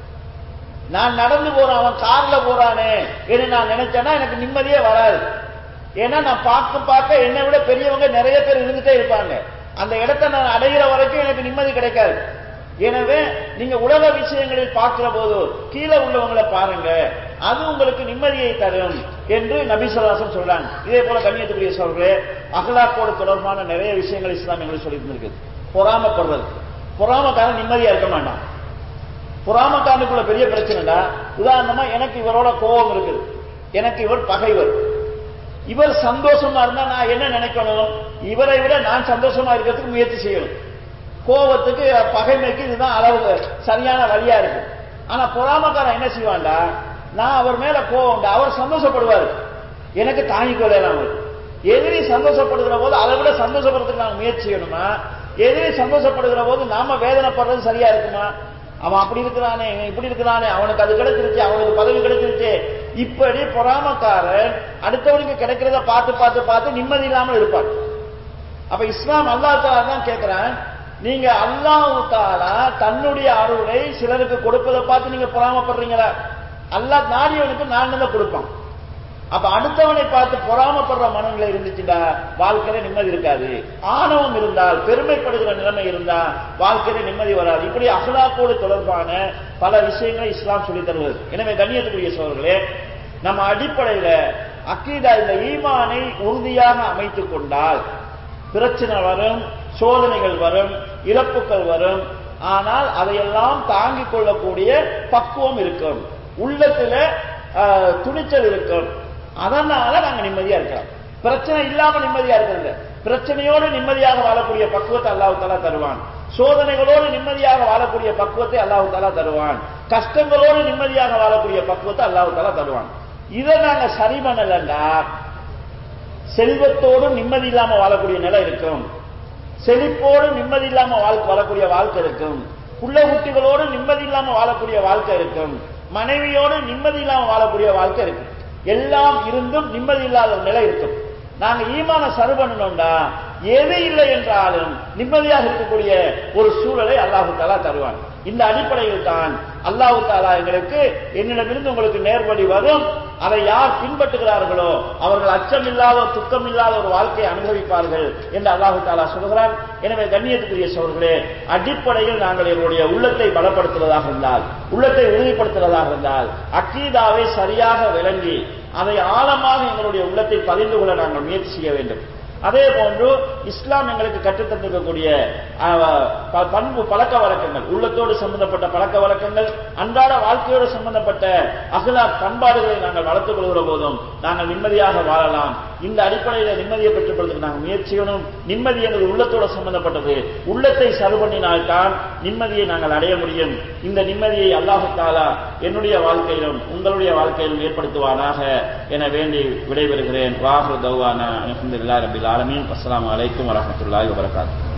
நான் நடந்து போறேன், அவன் கார்ல போறானே என்று நான் நினைச்சேன்னா எனக்கு நிம்மதியே வராது. ஏன்னா நான் பார்க்க பார்க்க என்னை விட பெரியவங்க நிறைய பேர் இருந்துட்டே இருப்பாங்க. அந்த இடத்தை நான் அடைகிற வரைக்கும் எனக்கு நிம்மதி கிடைக்காது. எனவே நீங்க உலக விஷயங்களில் பார்க்கிற போது கீழே உள்ளவங்களை பாருங்க, அது உங்களுக்கு நிம்மதியை தரும் என்று நபி ஸல்லல்லாஹு அலைஹி வஸல்லம் சொல்றாங்க. இதே போல கண்ணியத்துக்குரிய சகோதரர்களே, அகலாக்கோடு தொடர்பான நிறைய விஷயங்கள் இஸ்லாம் எங்களுக்கு சொல்லி இருக்குது. பொறாமப்படுறது, பொறாமக்காரன் நிம்மதியா இருக்க மாட்டான். பொறாமக்காரனுக்குள்ள பெரிய பிரச்சனைடா. உதாரணமா எனக்கு இவரோட கோபம் இருக்குது, எனக்கு இவர் பகைவர், இவர் சந்தோஷமா இருந்தா நான் என்ன நினைக்கணும், இவரை விட நான் சந்தோஷமா இருக்கிறதுக்கு முயற்சி செய்யணும். கோபத்துக்கு பகைமைக்கு இதுதான் அளவு சரியான வழியா இருக்கு. ஆனா பொறாமக்காரன் என்ன செய்வான்டா, நான் அவர் மேல கோபம், அவர் சந்தோஷப்படுவார், எனக்கு தாங்கிக் கொள்ளலாம். எதிரி சந்தோஷப்படுகிற போது அதை விட சந்தோஷப்படுறதுக்கு நாங்க முயற்சி செய்யணுமா? எதிரி சந்தோஷப்படுகிற போது நாம வேதனைப்படுறது சரியா இருக்குமா? அவன் அப்படி இருக்கிறானே, இப்படி இருக்கிறானே, அவனுக்கு அது கிடைச்சிருச்சு, அவனுக்கு பதவி கிடைச்சிருச்சு, இப்படி பொறாமக்காரன் அடுத்தவனுக்கு கிடைக்கிறத பார்த்து பார்த்து பார்த்து நிம்மதி இல்லாமல் இருப்பான். அப்ப இஸ்லாம் அல்லாஹ் தஆலா தான் கேட்கிறான், நீங்க அல்லாஹ் தஆலா தன்னுடைய அருளை சிலருக்கு கொடுப்பதை பார்த்து நீங்க பொறாமப்படுறீங்களா? அல்லாஹ் நாடியவனுக்கு நான் தான் கொடுப்பான். அப்ப அடுத்தவனை பார்த்து பொறாமப்படுற மனநிலை இருந்துச்சுடா வாழ்க்கையில நிம்மதி இருக்காது. ஆணவம் இருந்தால், பெருமைப்படுகிற நிலைமை இருந்தா வாழ்க்கையில நிம்மதி வராது. இப்படி அஹ்லாக்கோடு தொடர்பான பல விஷயங்களை இஸ்லாம் சொல்லித் தருவது. எனவே கண்ணியத்துக்குரிய சகோதரர்களே, நம்ம அடிப்படையில அக்கீதா இந்த ஈமானை உறுதியாக அமைத்துக் கொண்டால் பிரச்சனை வரும், சோதனைகள் வரும், இழப்புகள் வரும். ஆனால் அதையெல்லாம் தாங்கிக் கொள்ளக்கூடிய பக்குவம் இருக்கும், உள்ளத்துல துணிச்சல் இருக்கும். அதனால நாங்க நிம்மதியா இருக்கிறோம். பிரச்சனை இல்லாம நிம்மதியா இருக்கிறது, பிரச்சனையோடு நிம்மதியாக வாழக்கூடிய பக்குவத்தை அல்லாஹ் தஆலா தருவான். சோதனைகளோடு நிம்மதியாக வாழக்கூடிய பக்குவத்தை அல்லாஹ் தஆலா தருவான். கஷ்டங்களோடு நிம்மதியாக வாழக்கூடிய பக்குவத்தை அல்லாஹ் தஆலா தருவான். இதை நாங்க சரி பண்ணலன்னா செல்வத்தோடு நிம்மதி இல்லாம வாழக்கூடிய நிலை இருக்கும், செழிப்போடு நிம்மதி இல்லாம வாழக்கூடிய வாழ்க்கை இருக்கும், புள்ள குட்டிகளோடு நிம்மதி இல்லாம வாழக்கூடிய வாழ்க்கை இருக்கும், மனைவியோடு நிம்மதி இல்லாம வாழக்கூடிய வாழ்க்கை இருக்கும். எல்லாம் இருந்தும் நிம்மதி இல்லாத நிலை இருக்கும். நாங்க ஈமான சரி பண்ணணும்டா எது இல்லை என்றாலும் நிம்மதியாக இருக்கக்கூடிய ஒரு சூழலை அல்லாஹு தஆலா தருவான். இந்த அடிப்படையில் தான் அல்லாஹு தஆலா எங்களுக்கு என்னிடமிருந்து உங்களுக்கு நேர்வழி வரும், அதை யார் பின்பற்றுகிறார்களோ அவர்கள் அச்சமில்லாத துக்கமில்லாத ஒரு வாழ்க்கையை அனுபவிப்பார்கள் என்று அல்லாஹு தஆலா சொல்கிறார். எனவே கண்ணியத்துக்குரிய சகோதரர்களே, அடிப்படையில் நாங்கள் எங்களுடைய உள்ளத்தை பலப்படுத்துவதாக இருந்தால், உள்ளத்தை உறுதிப்படுத்துவதாக இருந்தால், அக்கீதாவை சரியாக விளங்கி அதை ஆழமாக எங்களுடைய உள்ளத்தில் பதிந்து கொள்ள நாங்கள் முயற்சி செய்ய வேண்டும். அதே போன்று இஸ்லாம் எங்களுக்கு கற்றுத்தந்திருக்கக்கூடிய பண்பு பழக்க வழக்கங்கள், உள்ளத்தோடு சம்பந்தப்பட்ட பழக்க வழக்கங்கள், அன்றாட வாழ்க்கையோடு சம்பந்தப்பட்ட அகலாக் பண்பாடுகளை நாங்கள் வளர்த்துக் கொள்கிற போதும் நாங்கள் நிம்மதியாக வாழலாம். இந்த அடிப்படையில் நிம்மதியை பெற்றுக்கொள்வதற்கு நாங்கள் முயற்சியணும். நிம்மதி என்பது உள்ளத்தோடு சம்பந்தப்பட்டது. உள்ளத்தை சரி பண்ணினால்தான் நிம்மதியை நாங்கள் அடைய முடியும். இந்த நிம்மதியை அல்லாஹ் தஆலா என்னுடைய வாழ்க்கையிலும் உங்களுடைய வாழ்க்கையிலும் ஏற்படுத்துவானாக என வேண்டி விடைபெறுகிறேன். வாஹிரு தௌவானா அல்ஹம்துலில்லாஹி ரப்பில் ஆலமீன். அஸ்ஸலாமு அலைக்கும் வரஹ்மத்துல்லாஹி வபரகாத்துஹு.